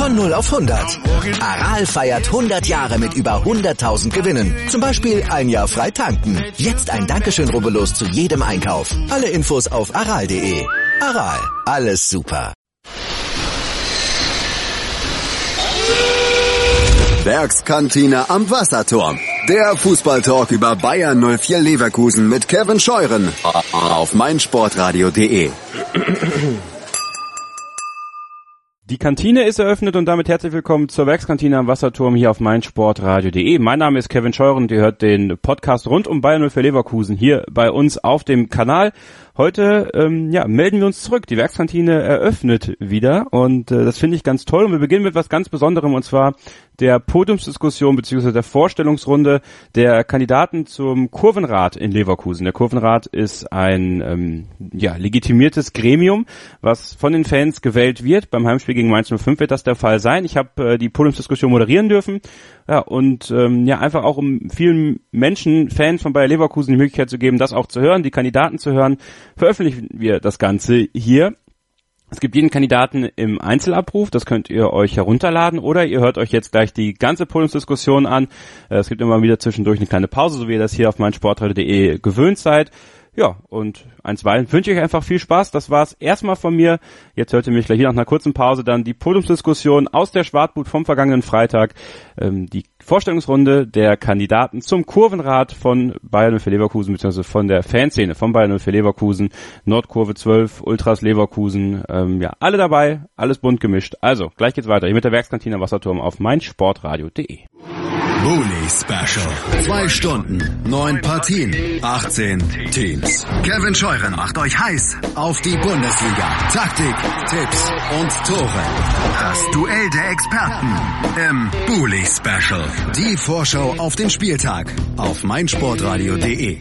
Von 0 auf 100. Aral feiert 100 Jahre mit über 100.000 Gewinnen. Zum Beispiel ein Jahr frei tanken. Jetzt ein Dankeschön, rubbellos zu jedem Einkauf. Alle Infos auf aral.de. Aral, alles super. Werkskantine am Wasserturm. Der Fußballtalk über Bayern 04 Leverkusen mit Kevin Scheuren auf meinsportradio.de. Die Kantine ist eröffnet und damit herzlich willkommen zur Werkskantine am Wasserturm hier auf meinsportradio.de. Mein Name ist Kevin Scheuren und ihr hört den Podcast rund um Bayern 04 Leverkusen hier bei uns auf dem Kanal. Heute melden wir uns zurück. Die Werkskantine eröffnet wieder und das finde ich ganz toll. Und wir beginnen mit was ganz Besonderem, und zwar der Podiumsdiskussion bzw. der Vorstellungsrunde der Kandidaten zum Kurvenrat in Leverkusen. Der Kurvenrat ist ein legitimiertes Gremium, was von den Fans gewählt wird. Beim Heimspiel gegen Mainz 05 wird das der Fall sein. Ich habe die Podiumsdiskussion moderieren dürfen. Einfach auch um vielen Menschen, Fans von Bayer Leverkusen, die Möglichkeit zu geben, das auch zu hören, die Kandidaten zu hören, veröffentlichen wir das Ganze hier. Es gibt jeden Kandidaten im Einzelabruf, das könnt ihr euch herunterladen oder ihr hört euch jetzt gleich die ganze Podiumsdiskussion an. Es gibt immer wieder zwischendurch eine kleine Pause, so wie ihr das hier auf meinsportradio.de gewöhnt seid. Ja, und einstweilen wünsche ich euch einfach viel Spaß. Das war's erstmal von mir. Jetzt hört ihr mich gleich hier nach einer kurzen Pause dann die Podiumsdiskussion aus der Schwartbut vom vergangenen Freitag. Die Vorstellungsrunde der Kandidaten zum Kurvenrat von Bayern 04 Leverkusen, beziehungsweise von der Fanszene von Bayern 04 Leverkusen, Nordkurve 12, Ultras Leverkusen, alle dabei, alles bunt gemischt. Also, gleich geht's weiter hier mit der Werkskantine am Wasserturm auf meinsportradio.de. Bully Special. 2 Stunden, 9 Partien, 18 Teams. Kevin Scheuren macht euch heiß auf die Bundesliga. Taktik, Tipps und Tore. Das Duell der Experten im Bully Special. Die Vorschau auf den Spieltag auf meinsportradio.de.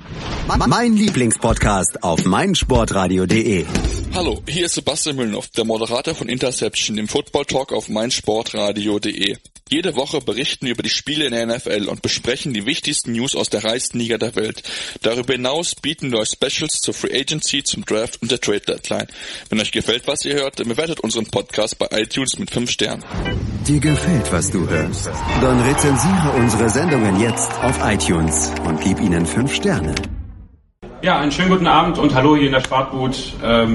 Mein Lieblingspodcast auf meinsportradio.de. Hallo, hier ist Sebastian Mühlenhoff, der Moderator von Interception, dem Football Talk auf meinsportradio.de. Jede Woche berichten wir über die Spiele in der NFL und besprechen die wichtigsten News aus der reichsten Liga der Welt. Darüber hinaus bieten wir euch Specials zur Free Agency, zum Draft und der Trade Deadline. Wenn euch gefällt, was ihr hört, dann bewertet unseren Podcast bei iTunes mit 5 Sternen. Dir gefällt, was du hörst? Dann rezensiere unsere Sendungen jetzt auf iTunes und gib ihnen 5 Sterne. Ja, einen schönen guten Abend und hallo hier in der Schwartbut.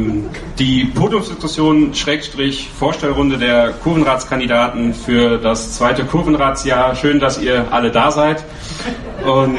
Die Podiumsdiskussion / Vorstellrunde der Kurvenratskandidaten für das zweite Kurvenratsjahr. Schön, dass ihr alle da seid. Und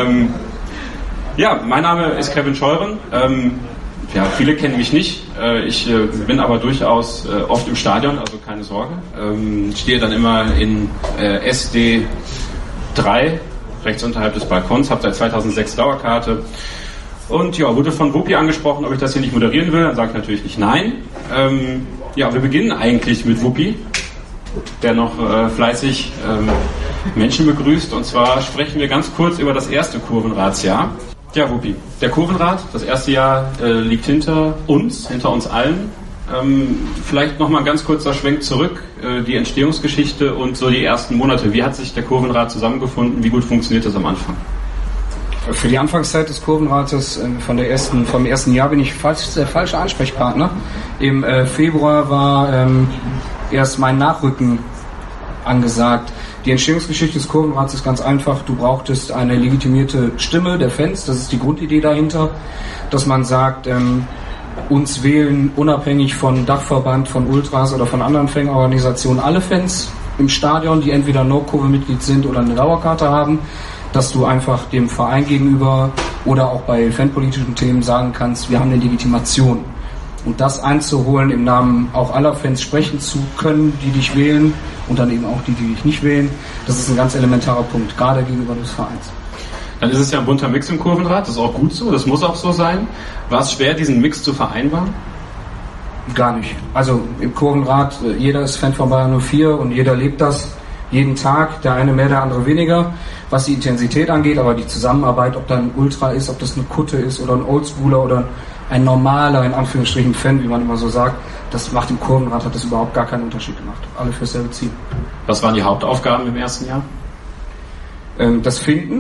mein Name ist Kevin Scheuren. Viele kennen mich nicht. Ich bin aber durchaus oft im Stadion, also keine Sorge. Stehe dann immer in SD 3, rechts unterhalb des Balkons, habe seit 2006 Dauerkarte. Und wurde von Wuppi angesprochen, ob ich das hier nicht moderieren will. Dann sage ich natürlich nicht nein. Wir beginnen eigentlich mit Wuppi, der noch fleißig Menschen begrüßt. Und zwar sprechen wir ganz kurz über das erste Kurvenratsjahr. Ja, Wuppi, der Kurvenrat, das erste Jahr liegt hinter uns allen. Vielleicht nochmal ein ganz kurzer Schwenk zurück, die Entstehungsgeschichte und so die ersten Monate. Wie hat sich der Kurvenrat zusammengefunden? Wie gut funktioniert das am Anfang? Für die Anfangszeit des Kurvenrates vom ersten Jahr bin ich der falsche Ansprechpartner. Im Februar war erst mein Nachrücken angesagt. Die Entstehungsgeschichte des Kurvenrats ist ganz einfach. Du brauchtest eine legitimierte Stimme der Fans. Das ist die Grundidee dahinter, dass man sagt, uns wählen unabhängig von Dachverband, von Ultras oder von anderen Fanorganisationen alle Fans im Stadion, die entweder Nordkurve-Mitglied sind oder eine Dauerkarte haben, dass du einfach dem Verein gegenüber oder auch bei fanpolitischen Themen sagen kannst, wir haben eine Legitimation. Und das einzuholen, im Namen auch aller Fans sprechen zu können, die dich wählen und dann eben auch die dich nicht wählen, das ist ein ganz elementarer Punkt, gerade gegenüber des Vereins. Dann ist es ja ein bunter Mix im Kurvenrat, das ist auch gut so, das muss auch so sein. War es schwer, diesen Mix zu vereinbaren? Gar nicht. Also im Kurvenrat, jeder ist Fan von Bayern 04 und jeder lebt das jeden Tag, der eine mehr, der andere weniger, was die Intensität angeht, aber die Zusammenarbeit, ob da ein Ultra ist, ob das eine Kutte ist oder ein Oldschooler oder ein normaler, in Anführungsstrichen, Fan, wie man immer so sagt, das macht im Kurvenrat, hat das überhaupt gar keinen Unterschied gemacht. Alle fürs selbe Ziel. Was waren die Hauptaufgaben im ersten Jahr? Das Finden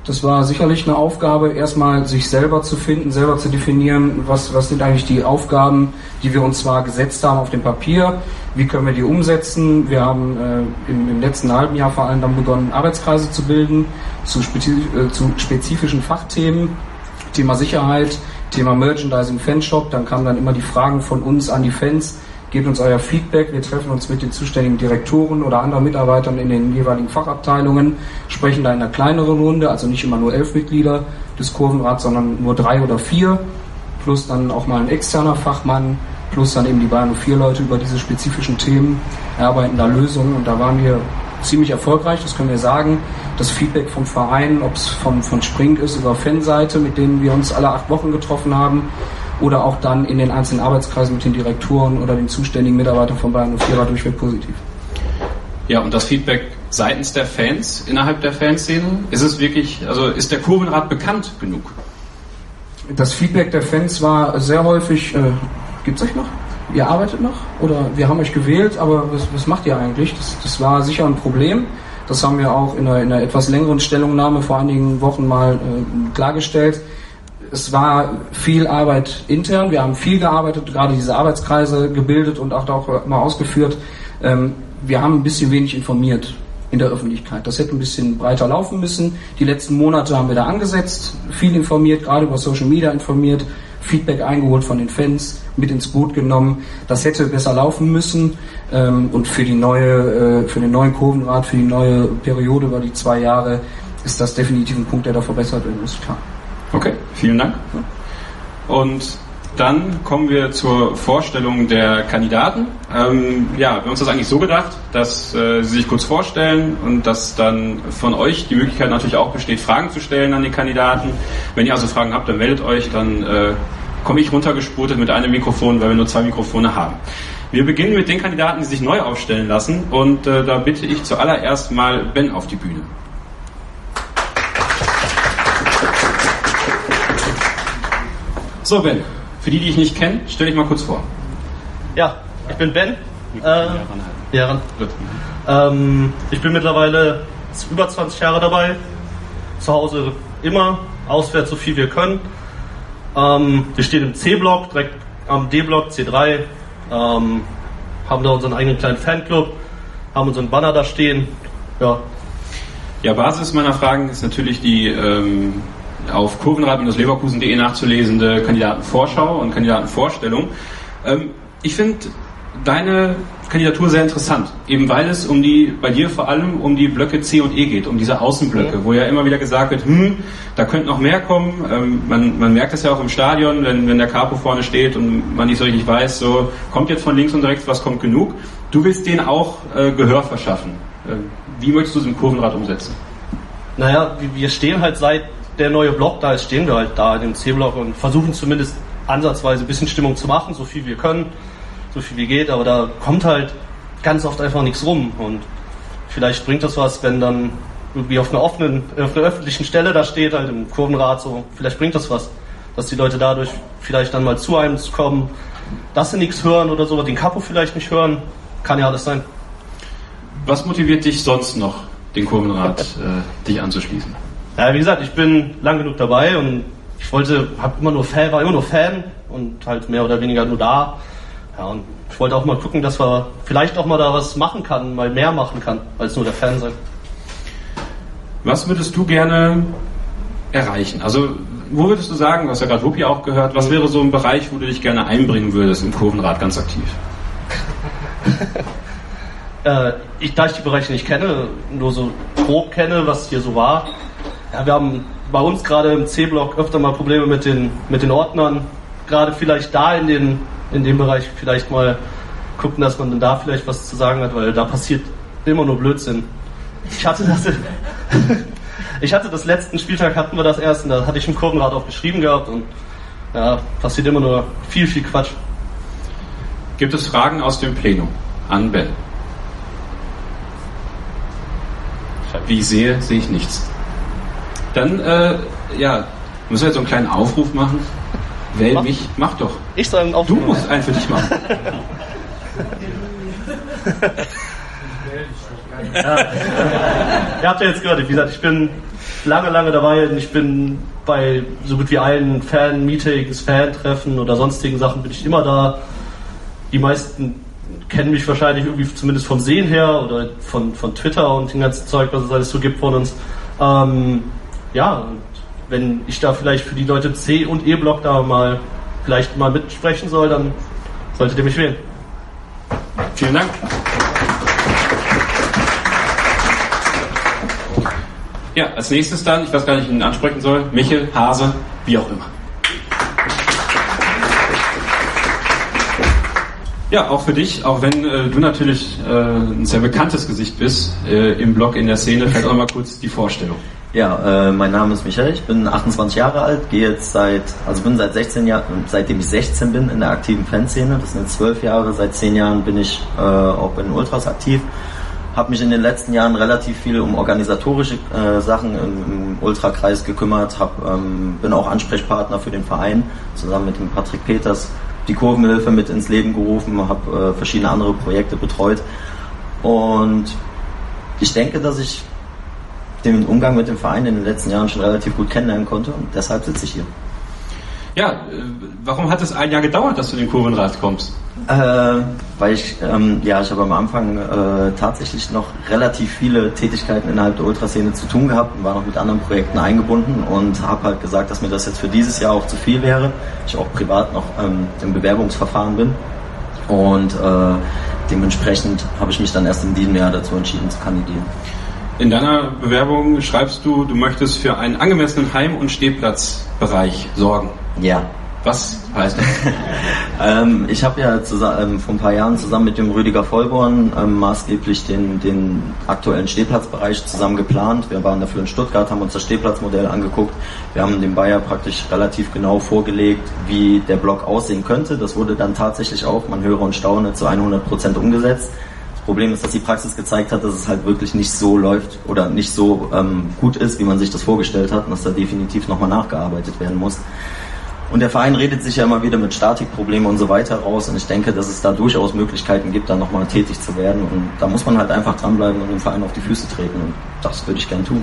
Das war sicherlich eine Aufgabe, erstmal sich selber zu finden, selber zu definieren, was sind eigentlich die Aufgaben, die wir uns zwar gesetzt haben auf dem Papier, wie können wir die umsetzen. Wir haben im letzten halben Jahr vor allem dann begonnen, Arbeitskreise zu bilden zu spezifischen Fachthemen, Thema Sicherheit, Thema Merchandising, Fanshop. Dann kamen dann immer die Fragen von uns an die Fans, gebt uns euer Feedback, wir treffen uns mit den zuständigen Direktoren oder anderen Mitarbeitern in den jeweiligen Fachabteilungen, sprechen da in einer kleineren Runde, also nicht immer nur 11 Mitglieder des Kurvenrats, sondern nur 3 oder 4, plus dann auch mal ein externer Fachmann, plus dann eben die Bayern 04 Leute über diese spezifischen Themen, erarbeiten da Lösungen und da waren wir ziemlich erfolgreich, das können wir sagen. Das Feedback vom Verein, ob es von Spring ist, über Fanseite, mit denen wir uns alle 8 Wochen getroffen haben, oder auch dann in den einzelnen Arbeitskreisen mit den Direktoren oder den zuständigen Mitarbeitern von Bayern 04 war durchweg positiv. Ja, und das Feedback seitens der Fans, innerhalb der Fanszene, ist es wirklich, also ist der Kurvenrat bekannt genug? Das Feedback der Fans war sehr häufig, gibt's euch noch? Ihr arbeitet noch? Oder wir haben euch gewählt, aber was macht ihr eigentlich? Das war sicher ein Problem. Das haben wir auch in einer etwas längeren Stellungnahme vor einigen Wochen mal klargestellt. Es war viel Arbeit intern, wir haben viel gearbeitet, gerade diese Arbeitskreise gebildet und auch mal ausgeführt. Wir haben ein bisschen wenig informiert in der Öffentlichkeit. Das hätte ein bisschen breiter laufen müssen. Die letzten Monate haben wir da angesetzt, viel informiert, gerade über Social Media informiert, Feedback eingeholt von den Fans, mit ins Boot genommen. Das hätte besser laufen müssen und für den neuen Kurvenrat, für die neue Periode über die 2 Jahre ist das definitiv ein Punkt, der da verbessert werden muss, klar. Okay, vielen Dank. Und dann kommen wir zur Vorstellung der Kandidaten. Wir haben uns das eigentlich so gedacht, dass Sie sich kurz vorstellen und dass dann von euch die Möglichkeit natürlich auch besteht, Fragen zu stellen an die Kandidaten. Wenn ihr also Fragen habt, dann meldet euch, dann komme ich runtergespurtet mit einem Mikrofon, weil wir nur 2 Mikrofone haben. Wir beginnen mit den Kandidaten, die sich neu aufstellen lassen und da bitte ich zuallererst mal Ben auf die Bühne. So Ben, für die ich nicht kenne, stell dich mal kurz vor. Ja, ich bin Ben. Ich bin mittlerweile über 20 Jahre dabei. Zu Hause immer, auswärts so viel wir können. Wir stehen im C-Block, direkt am D-Block, C3. Haben da unseren eigenen kleinen Fanclub, haben unseren Banner da stehen. Ja, Basis meiner Fragen ist natürlich die auf kurvenrad-leverkusen.de nachzulesende Kandidatenvorschau und Kandidatenvorstellung. Ich finde deine Kandidatur sehr interessant, eben weil es bei dir vor allem um die Blöcke C und E geht, um diese Außenblöcke, wo ja immer wieder gesagt wird, da könnte noch mehr kommen. Man merkt es ja auch im Stadion, wenn der Capo vorne steht und man nicht so richtig weiß, so kommt jetzt von links und rechts, was kommt genug. Du willst denen auch Gehör verschaffen. Wie möchtest du es im Kurvenrad umsetzen? Naja, wir stehen halt seit der neue Block da ist, stehen wir halt da in dem C-Block und versuchen zumindest ansatzweise ein bisschen Stimmung zu machen, so viel wir können, so viel wie geht, aber da kommt halt ganz oft einfach nichts rum und vielleicht bringt das was, wenn dann irgendwie auf einer öffentlichen Stelle da steht, halt im Kurvenrad so, vielleicht bringt das was, dass die Leute dadurch vielleicht dann mal zu einem kommen, dass sie nichts hören oder so, den Capo vielleicht nicht hören, kann ja alles sein. Was motiviert dich sonst noch, den Kurvenrad dich anzuschließen? Ja, wie gesagt, ich bin lang genug dabei und war immer nur Fan und halt mehr oder weniger nur da. Ja, und ich wollte auch mal gucken, dass wir vielleicht auch mal da was machen kann, mal mehr machen kann, als nur der Fan sein. Was würdest du gerne erreichen? Also, wo würdest du sagen, du hast ja gerade Wuppi auch gehört, was wäre so ein Bereich, wo du dich gerne einbringen würdest im Kurvenrad ganz aktiv? Da ich die Bereiche nicht kenne, nur so grob kenne, was hier so war. Ja, wir haben bei uns gerade im C-Block öfter mal Probleme mit den Ordnern. Gerade vielleicht da in dem Bereich vielleicht mal gucken, dass man dann da vielleicht was zu sagen hat, weil da passiert immer nur Blödsinn. Ich hatte das letzten Spieltag hatten wir das erst und da hatte ich im Kurvenrad auch geschrieben gehabt und ja, passiert immer nur viel Quatsch. Gibt es Fragen aus dem Plenum an Ben? Wie ich sehe ich nichts. Dann, müssen wir jetzt so einen kleinen Aufruf machen. Wähl mich, mach doch. Ich soll einen Aufruf machen. Du musst einen für dich machen. Ja. Ihr habt ja jetzt gehört, wie gesagt, ich bin lange dabei und ich bin bei so gut wie allen Fan-Meetings, Fan-Treffen oder sonstigen Sachen bin ich immer da. Die meisten kennen mich wahrscheinlich irgendwie zumindest vom Sehen her oder von Twitter und dem ganzen Zeug, was es alles so gibt von uns. Ja, und wenn ich da vielleicht für die Leute C- und E-Block da vielleicht mal mitsprechen soll, dann solltet ihr mich wählen. Vielen Dank. Ja, als nächstes dann, ich weiß gar nicht, wie ich ihn ansprechen soll, Michel, Hase, wie auch immer. Ja, auch für dich, auch wenn du natürlich ein sehr bekanntes Gesicht bist im Blog, in der Szene, vielleicht auch mal kurz die Vorstellung. Ja, mein Name ist Michael, ich bin 28 Jahre alt, bin seit 16 Jahren, seitdem ich 16 bin in der aktiven Fanszene, das sind jetzt 12 Jahre, seit 10 Jahren bin ich auch bei den Ultras aktiv, habe mich in den letzten Jahren relativ viel um organisatorische Sachen im Ultrakreis gekümmert, bin auch Ansprechpartner für den Verein, zusammen mit dem Patrick Peters, die Kurvenhilfe mit ins Leben gerufen, habe verschiedene andere Projekte betreut und ich denke, dass ich den Umgang mit dem Verein in den letzten Jahren schon relativ gut kennenlernen konnte und deshalb sitze ich hier. Ja, warum hat es ein Jahr gedauert, dass du in den Kurvenrat kommst? Weil ich habe am Anfang tatsächlich noch relativ viele Tätigkeiten innerhalb der Ultraszene zu tun gehabt und war noch mit anderen Projekten eingebunden und habe halt gesagt, dass mir das jetzt für dieses Jahr auch zu viel wäre. Ich auch privat noch im Bewerbungsverfahren bin und dementsprechend habe ich mich dann erst in diesem Jahr dazu entschieden zu kandidieren. In deiner Bewerbung schreibst du, du möchtest für einen angemessenen Heim- und Stehplatzbereich sorgen. Ja. Was heißt das? Ich habe ja vor ein paar Jahren zusammen mit dem Rüdiger Vollborn maßgeblich den aktuellen Stehplatzbereich zusammen geplant. Wir waren dafür in Stuttgart, haben uns das Stehplatzmodell angeguckt. Wir haben dem Bayer praktisch relativ genau vorgelegt, wie der Block aussehen könnte. Das wurde dann tatsächlich auch, man höre und staune, zu 100% umgesetzt. Das Problem ist, dass die Praxis gezeigt hat, dass es halt wirklich nicht so läuft oder nicht so gut ist, wie man sich das vorgestellt hat und dass da definitiv nochmal nachgearbeitet werden muss. Und der Verein redet sich ja immer wieder mit Statikproblemen und so weiter raus und ich denke, dass es da durchaus Möglichkeiten gibt, da nochmal tätig zu werden und da muss man halt einfach dranbleiben und dem Verein auf die Füße treten und das würde ich gern tun.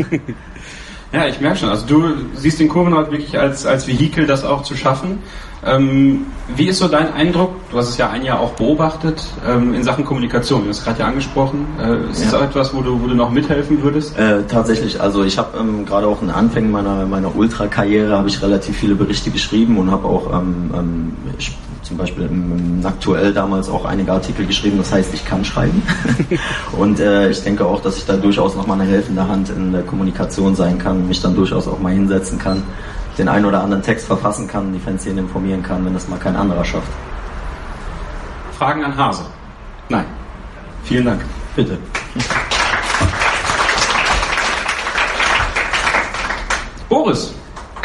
Ja, ich merke schon, also du siehst den Kurvenrat wirklich als Vehikel, das auch zu schaffen. Wie ist so dein Eindruck? Du hast es ja ein Jahr auch beobachtet in Sachen Kommunikation. Du hast es gerade ja angesprochen. Ist das auch etwas, wo du noch mithelfen würdest? Tatsächlich. Also ich habe gerade auch in den Anfängen meiner Ultra-Karriere habe ich relativ viele Berichte geschrieben und habe auch zum Beispiel im Aktuell damals auch einige Artikel geschrieben. Das heißt, ich kann schreiben. Und ich denke auch, dass ich da durchaus noch mal eine helfende Hand in der Kommunikation sein kann, mich dann durchaus auch mal hinsetzen kann, den einen oder anderen Text verfassen kann, die Fanszene informieren kann, wenn das mal kein anderer schafft. Fragen an Hase? Nein. Vielen Dank. Bitte. Boris.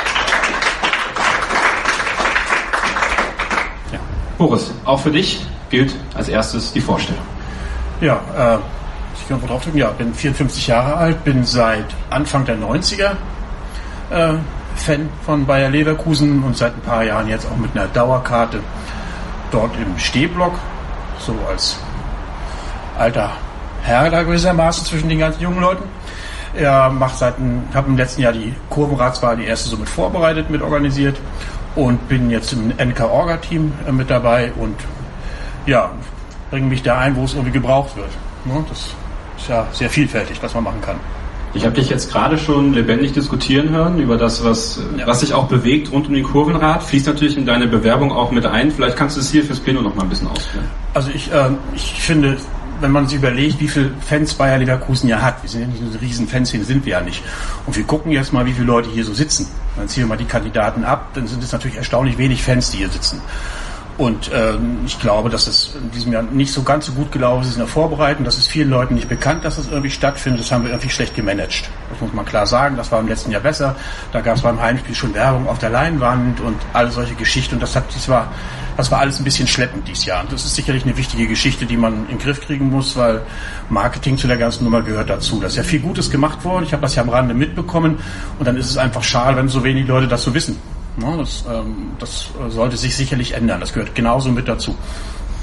Ja. Boris, auch für dich gilt als erstes die Vorstellung. Ja, ich kann wohl drauf drücken. Ja, bin 54 Jahre alt, bin seit Anfang der 90er Fan von Bayer Leverkusen und seit ein paar Jahren jetzt auch mit einer Dauerkarte dort im Stehblock, so als alter Herr da gewissermaßen zwischen den ganzen jungen Leuten. Er habe im letzten Jahr die Kurvenratswahl, die erste so mit vorbereitet, mit organisiert und bin jetzt im NK-Orga-Team mit dabei und ja, bringe mich da ein, wo es irgendwie gebraucht wird. Das ist ja sehr vielfältig, was man machen kann. Ich habe dich jetzt gerade schon lebendig diskutieren hören über das, was sich auch bewegt rund um den Kurvenrat. Fließt natürlich in deine Bewerbung auch mit ein. Vielleicht kannst du es hier fürs Plenum noch mal ein bisschen ausführen. Also ich finde, wenn man sich überlegt, wie viele Fans Bayer Leverkusen ja hat, wir sind ja nicht eine riesen Fanszene, sind wir ja nicht. Und wir gucken jetzt mal, wie viele Leute hier so sitzen. Dann ziehen wir mal die Kandidaten ab, dann sind es natürlich erstaunlich wenig Fans, die hier sitzen. Und ich glaube, dass es in diesem Jahr nicht so ganz so gut gelaufen ist in der Vorbereitung. Das ist vielen Leuten nicht bekannt, dass das irgendwie stattfindet. Das haben wir irgendwie schlecht gemanagt. Das muss man klar sagen. Das war im letzten Jahr besser. Da gab es beim Heimspiel schon Werbung auf der Leinwand und all solche Geschichten. Und das war alles ein bisschen schleppend dieses Jahr. Und das ist sicherlich eine wichtige Geschichte, die man in den Griff kriegen muss, weil Marketing zu der ganzen Nummer gehört dazu. Da ist ja viel Gutes gemacht worden. Ich habe das ja am Rande mitbekommen. Und dann ist es einfach schade, wenn so wenig Leute das so wissen. Das sollte sich sicherlich ändern. Das gehört genauso mit dazu.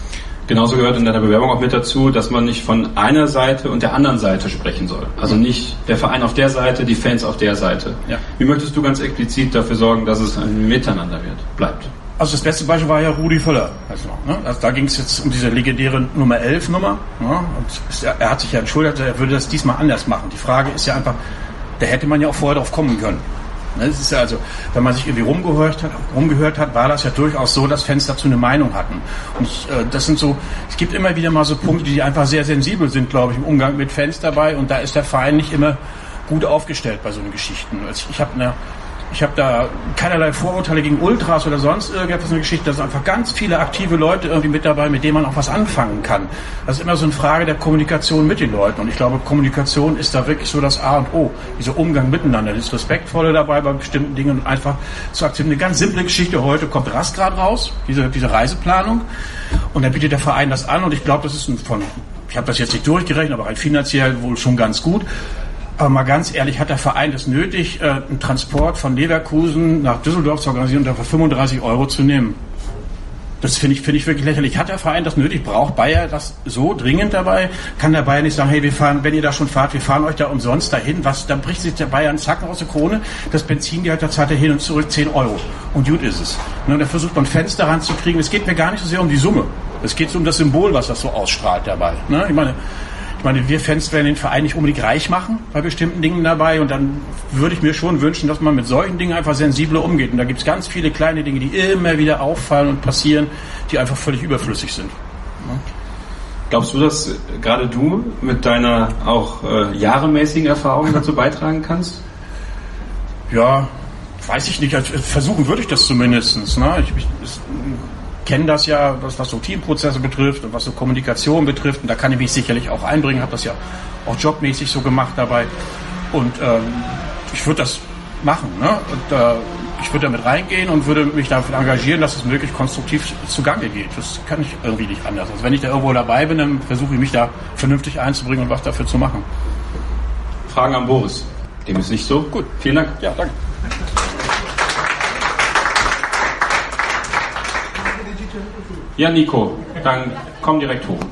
Genauso gehört in deiner Bewerbung auch mit dazu, dass man nicht von einer Seite und der anderen Seite sprechen soll. Also nicht der Verein auf der Seite, die Fans auf der Seite. Ja. Wie möchtest du ganz explizit dafür sorgen, dass es ein Miteinander bleibt? Also das beste Beispiel war ja Rudi Völler. Also da ging es jetzt um diese legendäre Nummer 11 Nummer. Ja, und er hat sich ja entschuldigt, er würde das diesmal anders machen. Die Frage ist ja einfach, da hätte man ja auch vorher drauf kommen können. Das ist ja also, wenn man sich irgendwie rumgehört hat, war das ja durchaus so, dass Fans dazu eine Meinung hatten. Und das sind so, es gibt immer wieder mal so Punkte, die einfach sehr sensibel sind, glaube ich, im Umgang mit Fans dabei. Und da ist der Verein nicht immer gut aufgestellt bei so einen Geschichten. Also ich habe da keinerlei Vorurteile gegen Ultras oder sonst irgendetwas, eine Geschichte. Da sind einfach ganz viele aktive Leute irgendwie mit dabei, mit denen man auch was anfangen kann. Das ist immer so eine Frage der Kommunikation mit den Leuten. Und ich glaube, Kommunikation ist da wirklich so das A und O. Dieser Umgang miteinander, das Respektvolle dabei bei bestimmten Dingen und einfach zu akzeptieren. Eine ganz simple Geschichte heute kommt Rastgrad raus, diese Reiseplanung. Und dann bietet der Verein das an. Und ich glaube, das ist ich habe das jetzt nicht durchgerechnet, aber halt finanziell wohl schon ganz gut. Aber mal ganz ehrlich, hat der Verein das nötig, einen Transport von Leverkusen nach Düsseldorf zu organisieren und dafür 35 € zu nehmen? Das finde ich wirklich lächerlich. Hat der Verein das nötig? Braucht Bayer das so dringend dabei? Kann der Bayer nicht sagen, hey, wir fahren, wenn ihr da schon fahrt, wir fahren euch da umsonst dahin? Da bricht sich der Bayer einen Zacken aus der Krone. Das Benzingeld, da zahlt er hin und zurück 10 €. Und gut ist es. Und da versucht man Fans daran zu kriegen. Es geht mir gar nicht so sehr um die Summe. Es geht so um das Symbol, was das so ausstrahlt dabei. Ich meine, wir Fans werden den Verein nicht unbedingt reich machen bei bestimmten Dingen dabei und dann würde ich mir schon wünschen, dass man mit solchen Dingen einfach sensibler umgeht. Und da gibt es ganz viele kleine Dinge, die immer wieder auffallen und passieren, die einfach völlig überflüssig sind. Ja. Glaubst du, dass gerade du mit deiner auch jahremäßigen Erfahrung dazu beitragen kannst? Ja, weiß ich nicht. Versuchen würde ich das zumindest. Ne? Ich kenne das ja, was so Teamprozesse betrifft und was so Kommunikation betrifft. Und da kann ich mich sicherlich auch einbringen. Habe das ja auch jobmäßig so gemacht dabei. Und ich würde das machen. Ne? Und ich würde damit reingehen und würde mich dafür engagieren, dass es möglichst konstruktiv zugange geht. Das kann ich irgendwie nicht anders. Also wenn ich da irgendwo dabei bin, dann versuche ich mich da vernünftig einzubringen und was dafür zu machen. Fragen an Boris. Dem ist nicht so. Gut, vielen Dank. Ja, danke. Ja, Nico, dann komm direkt hoch.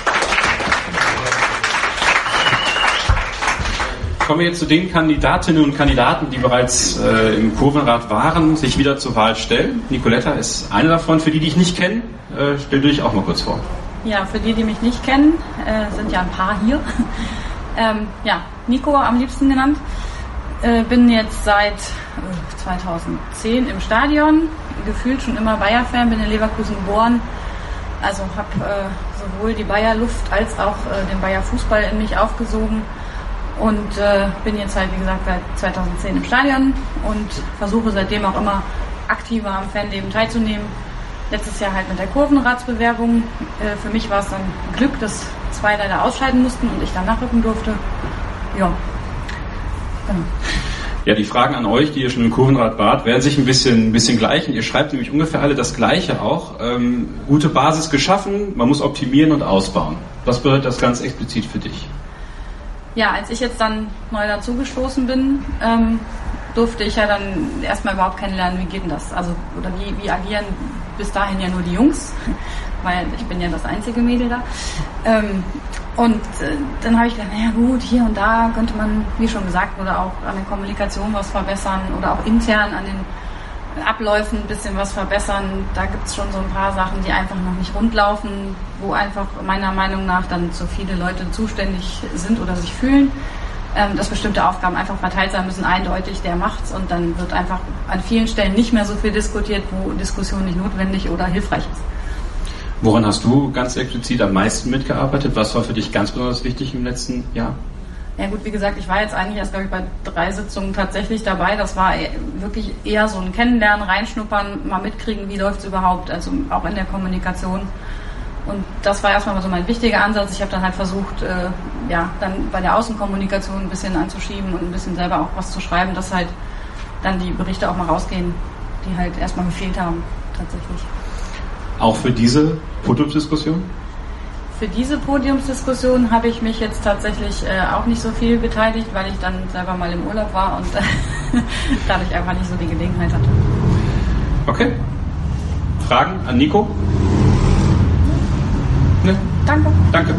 Kommen wir jetzt zu den Kandidatinnen und Kandidaten, die bereits im Kurvenrad waren, sich wieder zur Wahl stellen. Nicoletta ist eine davon. Für die ich nicht kenne, stell du dich auch mal kurz vor. Ja, für die mich nicht kennen, sind ja ein paar hier. Nico am liebsten genannt. Bin jetzt seit 2010 im Stadion, gefühlt schon immer Bayer-Fan, bin in Leverkusen geboren, also habe sowohl die Bayer-Luft als auch den Bayer-Fußball in mich aufgesogen und bin jetzt halt, wie gesagt, seit 2010 im Stadion und versuche seitdem auch immer aktiver am Fanleben teilzunehmen. Letztes Jahr halt mit der Kurvenratsbewerbung. Für mich war es dann Glück, dass 2 leider ausscheiden mussten und ich dann nachrücken durfte. Ja. Genau. Ja, die Fragen an euch, die ihr schon im Kurvenrad wart, werden sich ein bisschen gleichen. Ihr schreibt nämlich ungefähr alle das Gleiche auch. Gute Basis geschaffen, man muss optimieren und ausbauen. Was bedeutet das ganz explizit für dich? Ja, als ich jetzt dann neu dazugestoßen bin, durfte ich ja dann erstmal überhaupt kennenlernen, wie geht denn das? Also, oder wie agieren bis dahin ja nur die Jungs, weil ich bin ja das einzige Mädel da. Dann habe ich gedacht, naja gut, hier und da könnte man, wie schon gesagt, oder auch an der Kommunikation was verbessern oder auch intern an den Abläufen ein bisschen was verbessern. Da gibt es schon so ein paar Sachen, die einfach noch nicht rund laufen, wo einfach meiner Meinung nach dann zu viele Leute zuständig sind oder sich fühlen, dass bestimmte Aufgaben einfach verteilt sein müssen, eindeutig, der macht's und dann wird einfach an vielen Stellen nicht mehr so viel diskutiert, wo Diskussion nicht notwendig oder hilfreich ist. Woran hast du ganz explizit am meisten mitgearbeitet? Was war für dich ganz besonders wichtig im letzten Jahr? Ja gut, wie gesagt, ich war jetzt eigentlich erst, glaube ich, bei 3 Sitzungen tatsächlich dabei. Das war wirklich eher so ein Kennenlernen, reinschnuppern, mal mitkriegen, wie läuft es überhaupt, also auch in der Kommunikation. Und das war erstmal so mein wichtiger Ansatz. Ich habe dann halt versucht, dann bei der Außenkommunikation ein bisschen anzuschieben und ein bisschen selber auch was zu schreiben, dass halt dann die Berichte auch mal rausgehen, die halt erstmal gefehlt haben, tatsächlich. Auch für diese Podiumsdiskussion? Für diese Podiumsdiskussion habe ich mich jetzt tatsächlich auch nicht so viel beteiligt, weil ich dann selber mal im Urlaub war und dadurch einfach nicht so die Gelegenheit hatte. Okay. Fragen an Nico? Danke. Danke.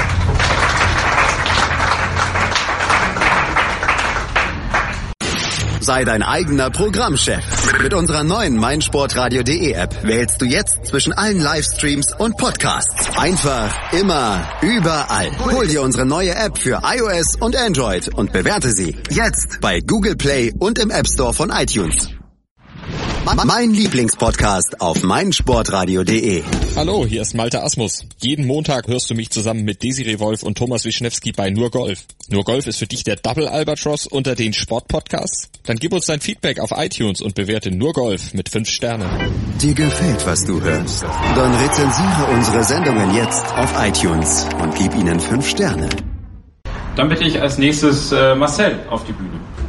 Sei dein eigener Programmchef. Mit unserer neuen meinsportradio.de App wählst du jetzt zwischen allen Livestreams und Podcasts. Einfach, immer, überall. Hol dir unsere neue App für iOS und Android und bewerte sie jetzt bei Google Play und im App Store von iTunes. Mein Lieblingspodcast auf meinsportradio.de. Hallo, hier ist Malte Asmus. Jeden Montag hörst du mich zusammen mit Desiree Wolf und Thomas Wischnewski bei Nur Golf. Nur Golf ist für dich der Double Albatross unter den Sportpodcasts? Dann gib uns dein Feedback auf iTunes und bewerte Nur Golf mit 5 Sternen. Dir gefällt, was du hörst? Dann rezensiere unsere Sendungen jetzt auf iTunes und gib ihnen 5 Sterne. Dann bitte ich als nächstes Marcel auf die Bühne.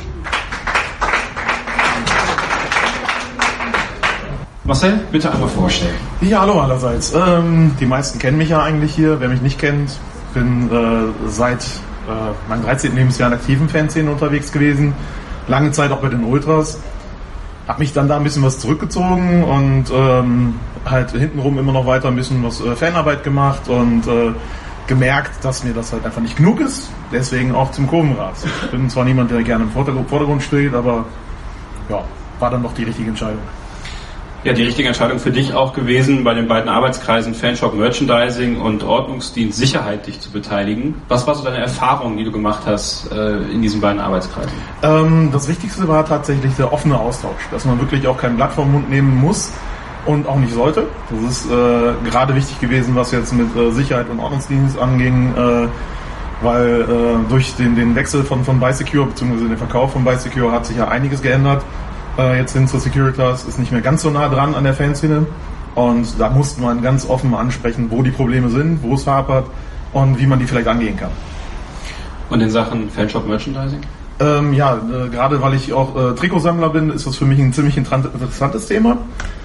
Marcel, bitte einmal vorstellen. Ja, hallo allerseits. Die meisten kennen mich ja eigentlich hier. Wer mich nicht kennt, bin seit meinem 13. Lebensjahr in aktiven Fanszenen unterwegs gewesen. Lange Zeit auch bei den Ultras. Hab mich dann da ein bisschen was zurückgezogen und halt hintenrum immer noch weiter ein bisschen was Fanarbeit gemacht und gemerkt, dass mir das halt einfach nicht genug ist. Deswegen auch zum Kurvenrad. Ich bin zwar niemand, der gerne im Vordergrund steht, aber ja, war dann doch die richtige Entscheidung. Ja, die richtige Entscheidung für dich auch gewesen, bei den beiden Arbeitskreisen Fanshop Merchandising und Ordnungsdienst Sicherheit dich zu beteiligen. Was war so deine Erfahrung, die du gemacht hast in diesen beiden Arbeitskreisen? Das Wichtigste war tatsächlich der offene Austausch, dass man wirklich auch kein Blatt vom Mund nehmen muss und auch nicht sollte. Das ist gerade wichtig gewesen, was jetzt mit Sicherheit und Ordnungsdienst anging, weil durch den Wechsel von Bi-Secure bzw. den Verkauf von Bi-Secure hat sich ja einiges geändert. Jetzt hin zur Securitas ist nicht mehr ganz so nah dran an der Fanszene und da musste man ganz offen ansprechen, wo die Probleme sind, wo es hapert und wie man die vielleicht angehen kann. Und in Sachen Fanshop Merchandising? Gerade weil ich auch Trikotsammler bin, ist das für mich ein ziemlich interessantes Thema.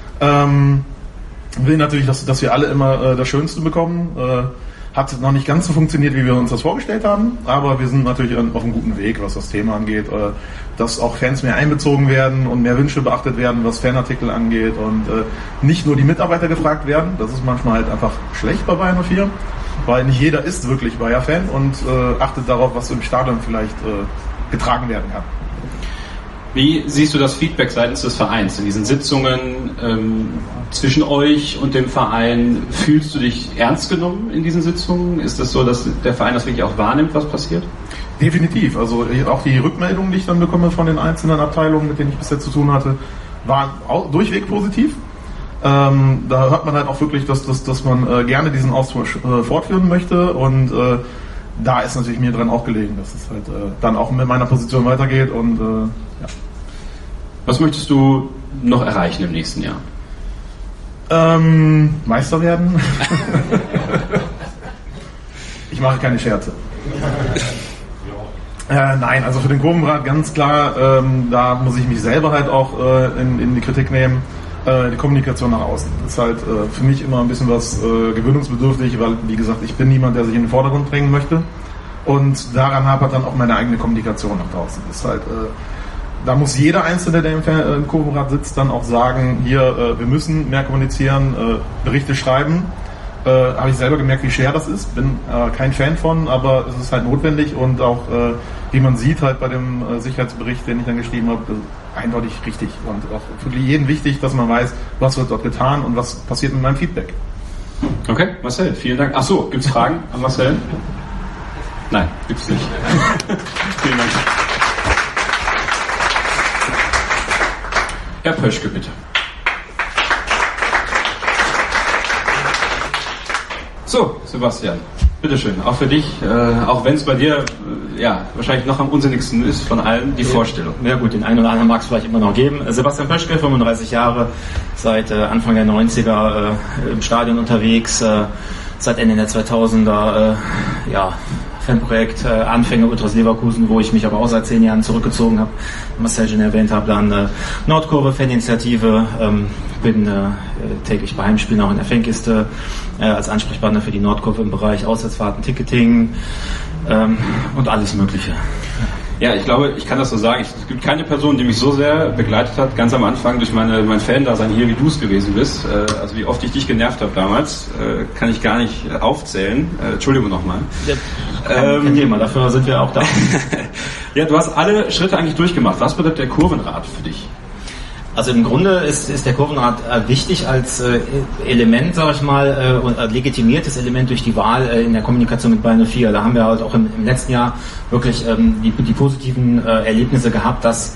Will natürlich, dass wir alle immer das Schönste bekommen. Hat noch nicht ganz so funktioniert, wie wir uns das vorgestellt haben, aber wir sind natürlich auf einem guten Weg, was das Thema angeht, dass auch Fans mehr einbezogen werden und mehr Wünsche beachtet werden, was Fanartikel angeht und nicht nur die Mitarbeiter gefragt werden. Das ist manchmal halt einfach schlecht bei Bayern 04, weil nicht jeder ist wirklich Bayer-Fan und achtet darauf, was im Stadion vielleicht getragen werden kann. Wie siehst du das Feedback seitens des Vereins in diesen Sitzungen zwischen euch und dem Verein? Fühlst du dich ernst genommen in diesen Sitzungen? Ist das so, dass der Verein das wirklich auch wahrnimmt, was passiert? Definitiv. Also auch die Rückmeldungen, die ich dann bekomme von den einzelnen Abteilungen, mit denen ich bisher zu tun hatte, waren auch durchweg positiv. Da hört man halt auch wirklich, dass man gerne diesen Austausch fortführen möchte und da ist natürlich mir dran auch gelegen, dass es halt dann auch mit meiner Position weitergeht und ja. Was möchtest du noch erreichen im nächsten Jahr? Meister werden. Ich mache keine Scherze. Nein, also für den Kurvenrad ganz klar, da muss ich mich selber halt auch in die Kritik nehmen. Die Kommunikation nach außen ist halt für mich immer ein bisschen was gewöhnungsbedürftig, weil, wie gesagt, ich bin niemand, der sich in den Vordergrund drängen möchte. Und daran hapert dann auch meine eigene Kommunikation nach draußen. Das ist halt, da muss jeder Einzelne, der im Kurvenrad sitzt, dann auch sagen, hier, wir müssen mehr kommunizieren, Berichte schreiben. Habe ich selber gemerkt, wie schwer das ist. Bin kein Fan von, aber es ist halt notwendig und auch, wie man sieht, halt bei dem Sicherheitsbericht, den ich dann geschrieben habe, eindeutig richtig und auch für jeden wichtig, dass man weiß, was wird dort getan und was passiert mit meinem Feedback. Okay, Marcel, vielen Dank. Ach so, gibt's Fragen an Marcel? Nein, gibt's nicht. Vielen Dank. Herr Pöschke, bitte. So, Sebastian, bitteschön, auch für dich, auch wenn es bei dir wahrscheinlich noch am unsinnigsten ist von allen, die Vorstellung. Ja gut, den einen oder anderen mag es vielleicht immer noch geben. Sebastian Pöschke, 35 Jahre, seit Anfang der 90er im Stadion unterwegs, seit Ende der 2000er, Fanprojekt Anfänge Ultras Leverkusen, wo ich mich aber auch seit 10 Jahren zurückgezogen habe, Marcel schon erwähnt habe, dann Nordkurve Faninitiative, bin täglich bei Heimspielen auch in der Fankiste als Ansprechpartner für die Nordkurve im Bereich Auswärtsfahrten, Ticketing und alles Mögliche. Ja, ich glaube, ich kann das so sagen. Es gibt keine Person, die mich so sehr begleitet hat, ganz am Anfang durch mein Fan-Dasein hier, wie du es gewesen bist. Also wie oft ich dich genervt habe damals, kann ich gar nicht aufzählen. Entschuldigung nochmal. Kein Thema, dafür sind wir auch da. Ja, du hast alle Schritte eigentlich durchgemacht. Was bedeutet der Kurvenrad für dich? Also im Grunde ist der Kurvenrad wichtig als Element, sage ich mal, und legitimiertes Element durch die Wahl in der Kommunikation mit Bayern 04. Da haben wir halt auch im letzten Jahr wirklich die positiven Erlebnisse gehabt, dass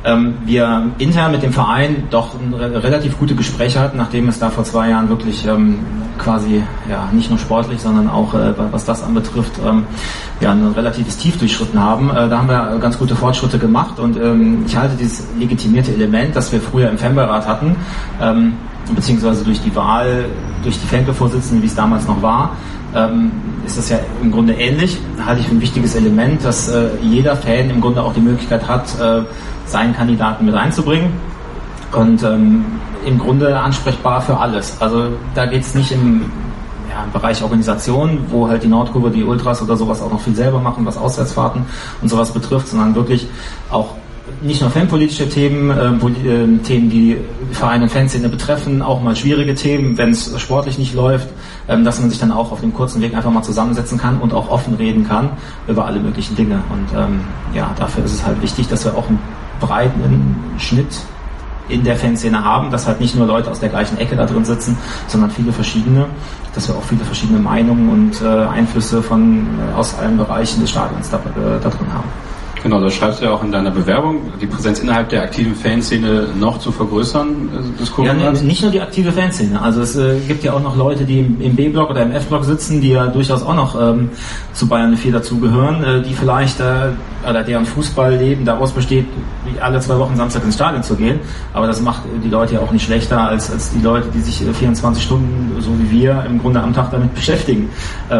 wir intern mit dem Verein doch relativ gute Gespräche hatten, nachdem es da vor 2 Jahren wirklich quasi nicht nur sportlich, sondern auch was das anbetrifft, ein relatives Tief durchschritten haben. Da haben wir ganz gute Fortschritte gemacht und ich halte dieses legitimierte Element, das wir früher im Fanbeirat hatten, beziehungsweise durch die Wahl, durch die Fanclub-Vorsitzenden, wie es damals noch war, ist das ja im Grunde ähnlich. Halte ich für ein wichtiges Element, dass jeder Fan im Grunde auch die Möglichkeit hat, seinen Kandidaten mit einzubringen und im Grunde ansprechbar für alles. Also da geht es nicht im Bereich Organisation, wo halt die Nordkurve, die Ultras oder sowas auch noch viel selber machen, was Auswärtsfahrten und sowas betrifft, sondern wirklich auch nicht nur fanpolitische Themen, Themen, die Vereine und Fanszene betreffen, auch mal schwierige Themen, wenn es sportlich nicht läuft, dass man sich dann auch auf dem kurzen Weg einfach mal zusammensetzen kann und auch offen reden kann über alle möglichen Dinge. Und dafür ist es halt wichtig, dass wir auch einen breiten Schnitt in der Fanszene haben, dass halt nicht nur Leute aus der gleichen Ecke da drin sitzen, sondern viele verschiedene, dass wir auch viele verschiedene Meinungen und Einflüsse aus allen Bereichen des Stadions da drin haben. Genau, das schreibst du ja auch in deiner Bewerbung, die Präsenz innerhalb der aktiven Fanszene noch zu vergrößern, das Kurvenrad? Ja, nicht nur die aktive Fanszene. Also es gibt ja auch noch Leute, die im B-Block oder im F-Block sitzen, die ja durchaus auch noch zu Bayern 04 dazugehören, die vielleicht, oder deren Fußballleben daraus besteht, alle 2 Wochen Samstag ins Stadion zu gehen. Aber das macht die Leute ja auch nicht schlechter als die Leute, die sich 24 Stunden, so wie wir, im Grunde am Tag damit beschäftigen.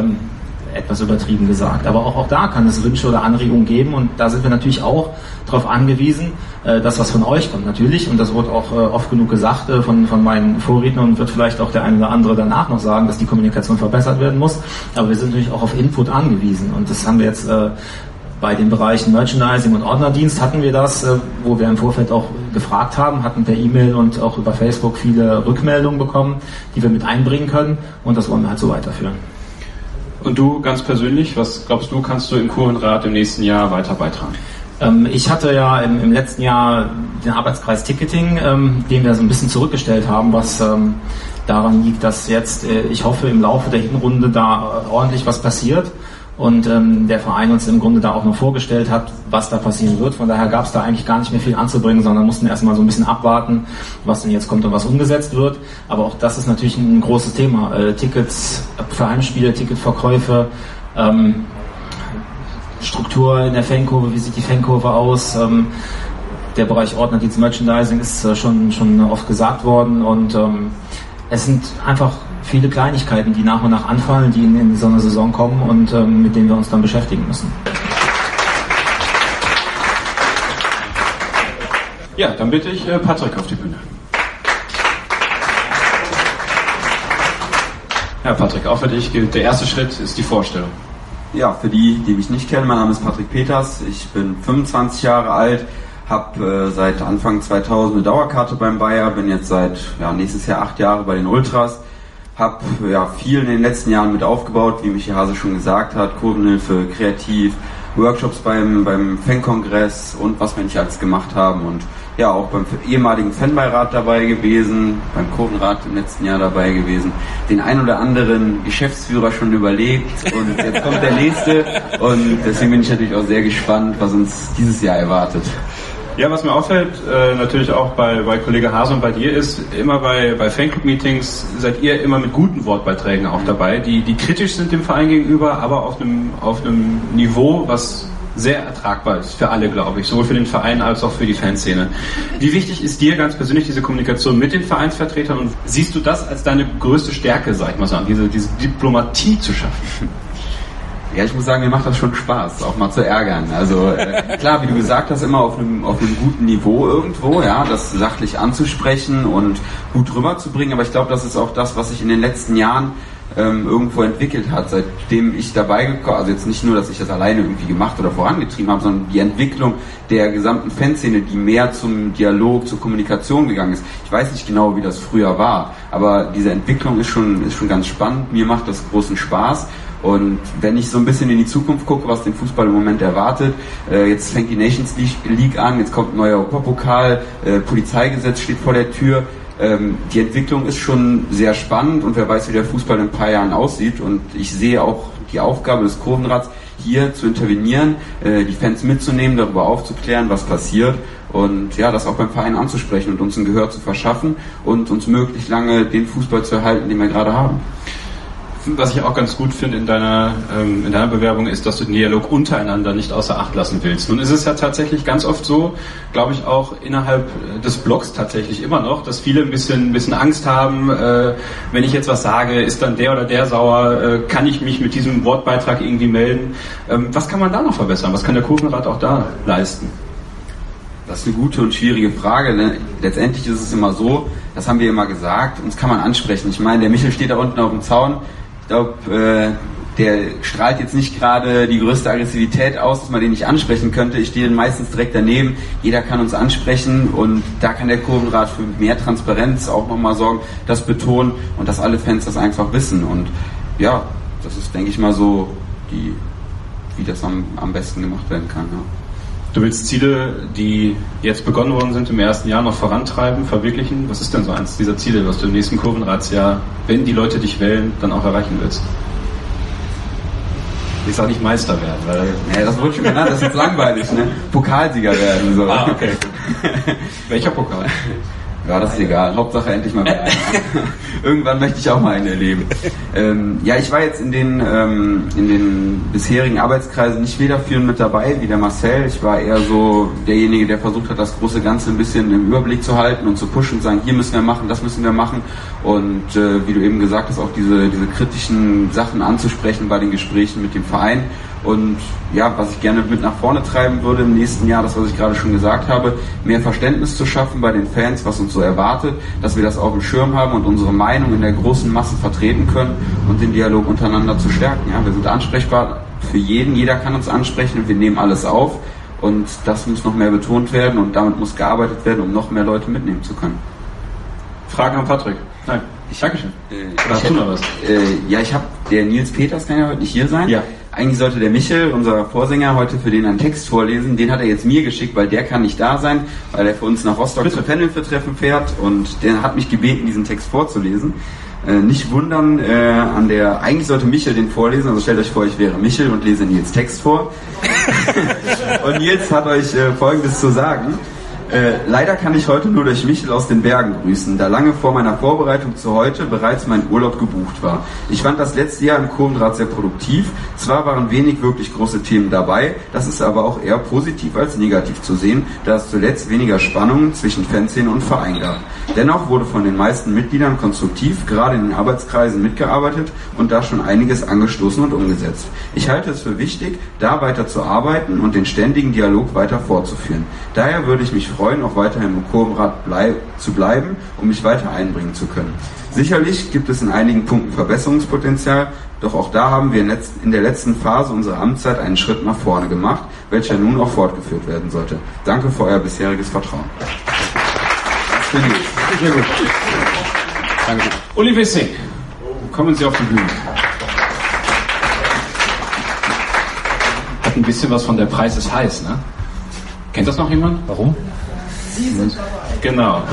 Etwas übertrieben gesagt. Aber auch da kann es Wünsche oder Anregungen geben und da sind wir natürlich auch darauf angewiesen, dass was von euch kommt natürlich und das wurde auch oft genug gesagt von meinen Vorrednern und wird vielleicht auch der eine oder andere danach noch sagen, dass die Kommunikation verbessert werden muss. Aber wir sind natürlich auch auf Input angewiesen und das haben wir jetzt bei den Bereichen Merchandising und Ordnerdienst hatten wir das, wo wir im Vorfeld auch gefragt haben, hatten per E-Mail und auch über Facebook viele Rückmeldungen bekommen, die wir mit einbringen können und das wollen wir halt so weiterführen. Und du ganz persönlich, was glaubst du, kannst du im Kurvenrad im nächsten Jahr weiter beitragen? Ich hatte ja im letzten Jahr den Arbeitskreis Ticketing, den wir so ein bisschen zurückgestellt haben, was daran liegt, dass jetzt, ich hoffe, im Laufe der Hinrunde da ordentlich was passiert und der Verein uns im Grunde da auch noch vorgestellt hat, was da passieren wird. Von daher gab es da eigentlich gar nicht mehr viel anzubringen, sondern mussten erstmal so ein bisschen abwarten, was denn jetzt kommt und was umgesetzt wird. Aber auch das ist natürlich ein großes Thema. Tickets für Heimspiele, Ticketverkäufe, Struktur in der Fankurve, wie sieht die Fankurve aus? Der Bereich Ordnerdienst Merchandising ist schon oft gesagt worden und es sind einfach viele Kleinigkeiten, die nach und nach anfallen, die in so einer Saison kommen und mit denen wir uns dann beschäftigen müssen. Ja, dann bitte ich Patrick auf die Bühne. Ja, Patrick, auch für dich gilt, der erste Schritt ist die Vorstellung. Ja, für die mich nicht kennen, mein Name ist Patrick Peters, ich bin 25 Jahre alt, habe seit Anfang 2000 eine Dauerkarte beim Bayer, bin jetzt seit nächstes Jahr 8 Jahre bei den Ultras, habe viel in den letzten Jahren mit aufgebaut, wie Michi Hase schon gesagt hat, Kurvenhilfe, kreativ, Workshops beim Fankongress und was wir nicht alles gemacht haben und ja, auch beim ehemaligen Fanbeirat dabei gewesen, beim Kurvenrad im letzten Jahr dabei gewesen, den ein oder anderen Geschäftsführer schon überlebt und jetzt kommt der nächste und deswegen bin ich natürlich auch sehr gespannt, was uns dieses Jahr erwartet. Ja, was mir auffällt, natürlich auch bei Kollege Hase und bei dir ist, immer bei Fanclub-Meetings seid ihr immer mit guten Wortbeiträgen auch dabei, die kritisch sind dem Verein gegenüber, aber auf einem Niveau, was sehr ertragbar ist für alle, glaube ich, sowohl für den Verein als auch für die Fanszene. Wie wichtig ist dir ganz persönlich diese Kommunikation mit den Vereinsvertretern und siehst du das als deine größte Stärke, sag ich mal so, diese Diplomatie zu schaffen? Ja, ich muss sagen, mir macht das schon Spaß, auch mal zu ärgern. Also klar, wie du gesagt hast, immer auf einem guten Niveau irgendwo, ja, das sachlich anzusprechen und gut rüberzubringen. Aber ich glaube, das ist auch das, was sich in den letzten Jahren irgendwo entwickelt hat, seitdem ich dabei gekommen, also jetzt nicht nur, dass ich das alleine irgendwie gemacht oder vorangetrieben habe, sondern die Entwicklung der gesamten Fanszene, die mehr zum Dialog, zur Kommunikation gegangen ist. Ich weiß nicht genau, wie das früher war, aber diese Entwicklung ist schon ganz spannend. Mir macht das großen Spaß. Und wenn ich so ein bisschen in die Zukunft gucke, was den Fußball im Moment erwartet, jetzt fängt die Nations League an, jetzt kommt ein neuer Europapokal, Polizeigesetz steht vor der Tür. Die Entwicklung ist schon sehr spannend und wer weiß, wie der Fußball in ein paar Jahren aussieht. Und ich sehe auch die Aufgabe des Kurvenrats, hier zu intervenieren, die Fans mitzunehmen, darüber aufzuklären, was passiert und ja, das auch beim Verein anzusprechen und uns ein Gehör zu verschaffen und uns möglichst lange den Fußball zu erhalten, den wir gerade haben. Was ich auch ganz gut finde in deiner Bewerbung ist, dass du den Dialog untereinander nicht außer Acht lassen willst. Nun ist es ja tatsächlich ganz oft so, glaube ich auch innerhalb des Blogs tatsächlich immer noch, dass viele ein bisschen Angst haben, wenn ich jetzt was sage, ist dann der oder der sauer, kann ich mich mit diesem Wortbeitrag irgendwie melden? Was kann man da noch verbessern? Was kann der Kurvenrat auch da leisten? Das ist eine gute und schwierige Frage. Ne? Letztendlich ist es immer so, das haben wir immer gesagt, uns kann man ansprechen. Ich meine, der Michel steht da unten auf dem Zaun. Ich glaube, der strahlt jetzt nicht gerade die größte Aggressivität aus, dass man den nicht ansprechen könnte. Ich stehe meistens direkt daneben. Jeder kann uns ansprechen und da kann der Kurvenrat für mehr Transparenz auch nochmal sorgen, das betonen und dass alle Fans das einfach wissen. Und ja, das ist, denke ich mal, so, wie das am besten gemacht werden kann. Ja. Du willst Ziele, die jetzt begonnen worden sind, im ersten Jahr noch vorantreiben, verwirklichen? Was ist denn so eins dieser Ziele, was du im nächsten Kurvenratsjahr, wenn die Leute dich wählen, dann auch erreichen willst? Ich sag nicht Meister werden, weil... Ja, das wurde schon genannt, das ist jetzt langweilig, ne? Pokalsieger werden, so. Ah, okay. Welcher Pokal? Ja, das ist egal. Hauptsache endlich mal wieder einer. Irgendwann möchte ich auch mal einen erleben. Ja, ich war jetzt in den bisherigen Arbeitskreisen nicht federführend mit dabei, wie der Marcel. Ich war eher so derjenige, der versucht hat, das große Ganze ein bisschen im Überblick zu halten und zu pushen und sagen, hier müssen wir machen, das müssen wir machen. Und wie du eben gesagt hast, auch diese kritischen Sachen anzusprechen bei den Gesprächen mit dem Verein. Und ja, was ich gerne mit nach vorne treiben würde im nächsten Jahr, das, was ich gerade schon gesagt habe, mehr Verständnis zu schaffen bei den Fans, was uns so erwartet, dass wir das auf dem Schirm haben und unsere Meinung in der großen Masse vertreten können und den Dialog untereinander zu stärken. Ja, wir sind ansprechbar für jeden, jeder kann uns ansprechen und wir nehmen alles auf und das muss noch mehr betont werden und damit muss gearbeitet werden, um noch mehr Leute mitnehmen zu können. Fragen an Patrick? Nein. Dankeschön. Hast du noch was? Ja, der Nils Peters kann ja heute nicht hier sein. Ja. Eigentlich sollte der Michel, unser Vorsänger, heute für den einen Text vorlesen. Den hat er jetzt mir geschickt, weil der kann nicht da sein, weil er für uns nach Rostock zum Fanhilfe-Treffen fährt und der hat mich gebeten, diesen Text vorzulesen. Nicht wundern, eigentlich sollte Michel den vorlesen, also stellt euch vor, ich wäre Michel und lese Nils Text vor. Und Nils hat euch Folgendes zu sagen. Leider kann ich heute nur durch Michel aus den Bergen grüßen, da lange vor meiner Vorbereitung zu heute bereits mein Urlaub gebucht war. Ich fand das letzte Jahr im Kurvenrat sehr produktiv. Zwar waren wenig wirklich große Themen dabei, das ist aber auch eher positiv als negativ zu sehen, da es zuletzt weniger Spannungen zwischen Fanszene und Verein gab. Dennoch wurde von den meisten Mitgliedern konstruktiv, gerade in den Arbeitskreisen, mitgearbeitet und da schon einiges angestoßen und umgesetzt. Ich halte es für wichtig, da weiter zu arbeiten und den ständigen Dialog weiter fortzuführen. Daher würde ich mich freuen, auch weiterhin im Kurvenrat zu bleiben, um mich weiter einbringen zu können. Sicherlich gibt es in einigen Punkten Verbesserungspotenzial, doch auch da haben wir in der letzten Phase unserer Amtszeit einen Schritt nach vorne gemacht, welcher nun auch fortgeführt werden sollte. Danke für euer bisheriges Vertrauen. Das finde ich. Sehr gut. Danke. Uli Wissing, kommen Sie auf die Bühne. Hat ein bisschen was von Der Preis ist heiß, ne? Kennt das noch jemand? Warum? Genau.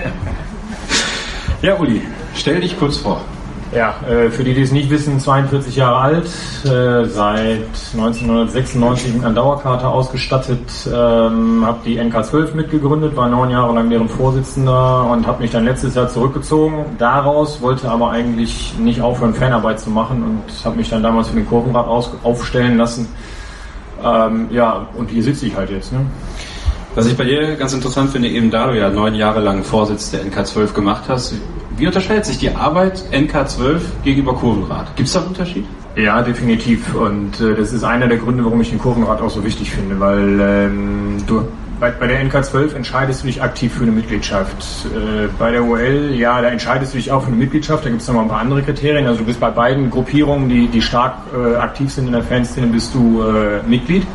Ja, Uli, stell dich kurz vor. Ja, für die es nicht wissen, 42 Jahre alt, seit 1996 mit einer Dauerkarte ausgestattet, habe die NK12 mitgegründet, war 9 Jahre lang deren Vorsitzender und habe mich dann letztes Jahr zurückgezogen. Daraus wollte aber eigentlich nicht aufhören, Fanarbeit zu machen und habe mich dann damals für den Kurvenrat aufstellen lassen. Ja, und hier sitze ich halt jetzt. Ne? Was ich bei dir ganz interessant finde, eben da du ja 9 Jahre lang Vorsitz der NK12 gemacht hast, wie unterscheidet sich die Arbeit NK12 gegenüber Kurvenrat? Gibt es da einen Unterschied? Ja, definitiv. Und das ist einer der Gründe, warum ich den Kurvenrat auch so wichtig finde, weil Bei der NK12 entscheidest du dich aktiv für eine Mitgliedschaft. Bei der OL, ja, da entscheidest du dich auch für eine Mitgliedschaft. Da gibt es noch mal ein paar andere Kriterien. Also du bist bei beiden Gruppierungen, die stark aktiv sind in der Fanszene, bist du Mitglied.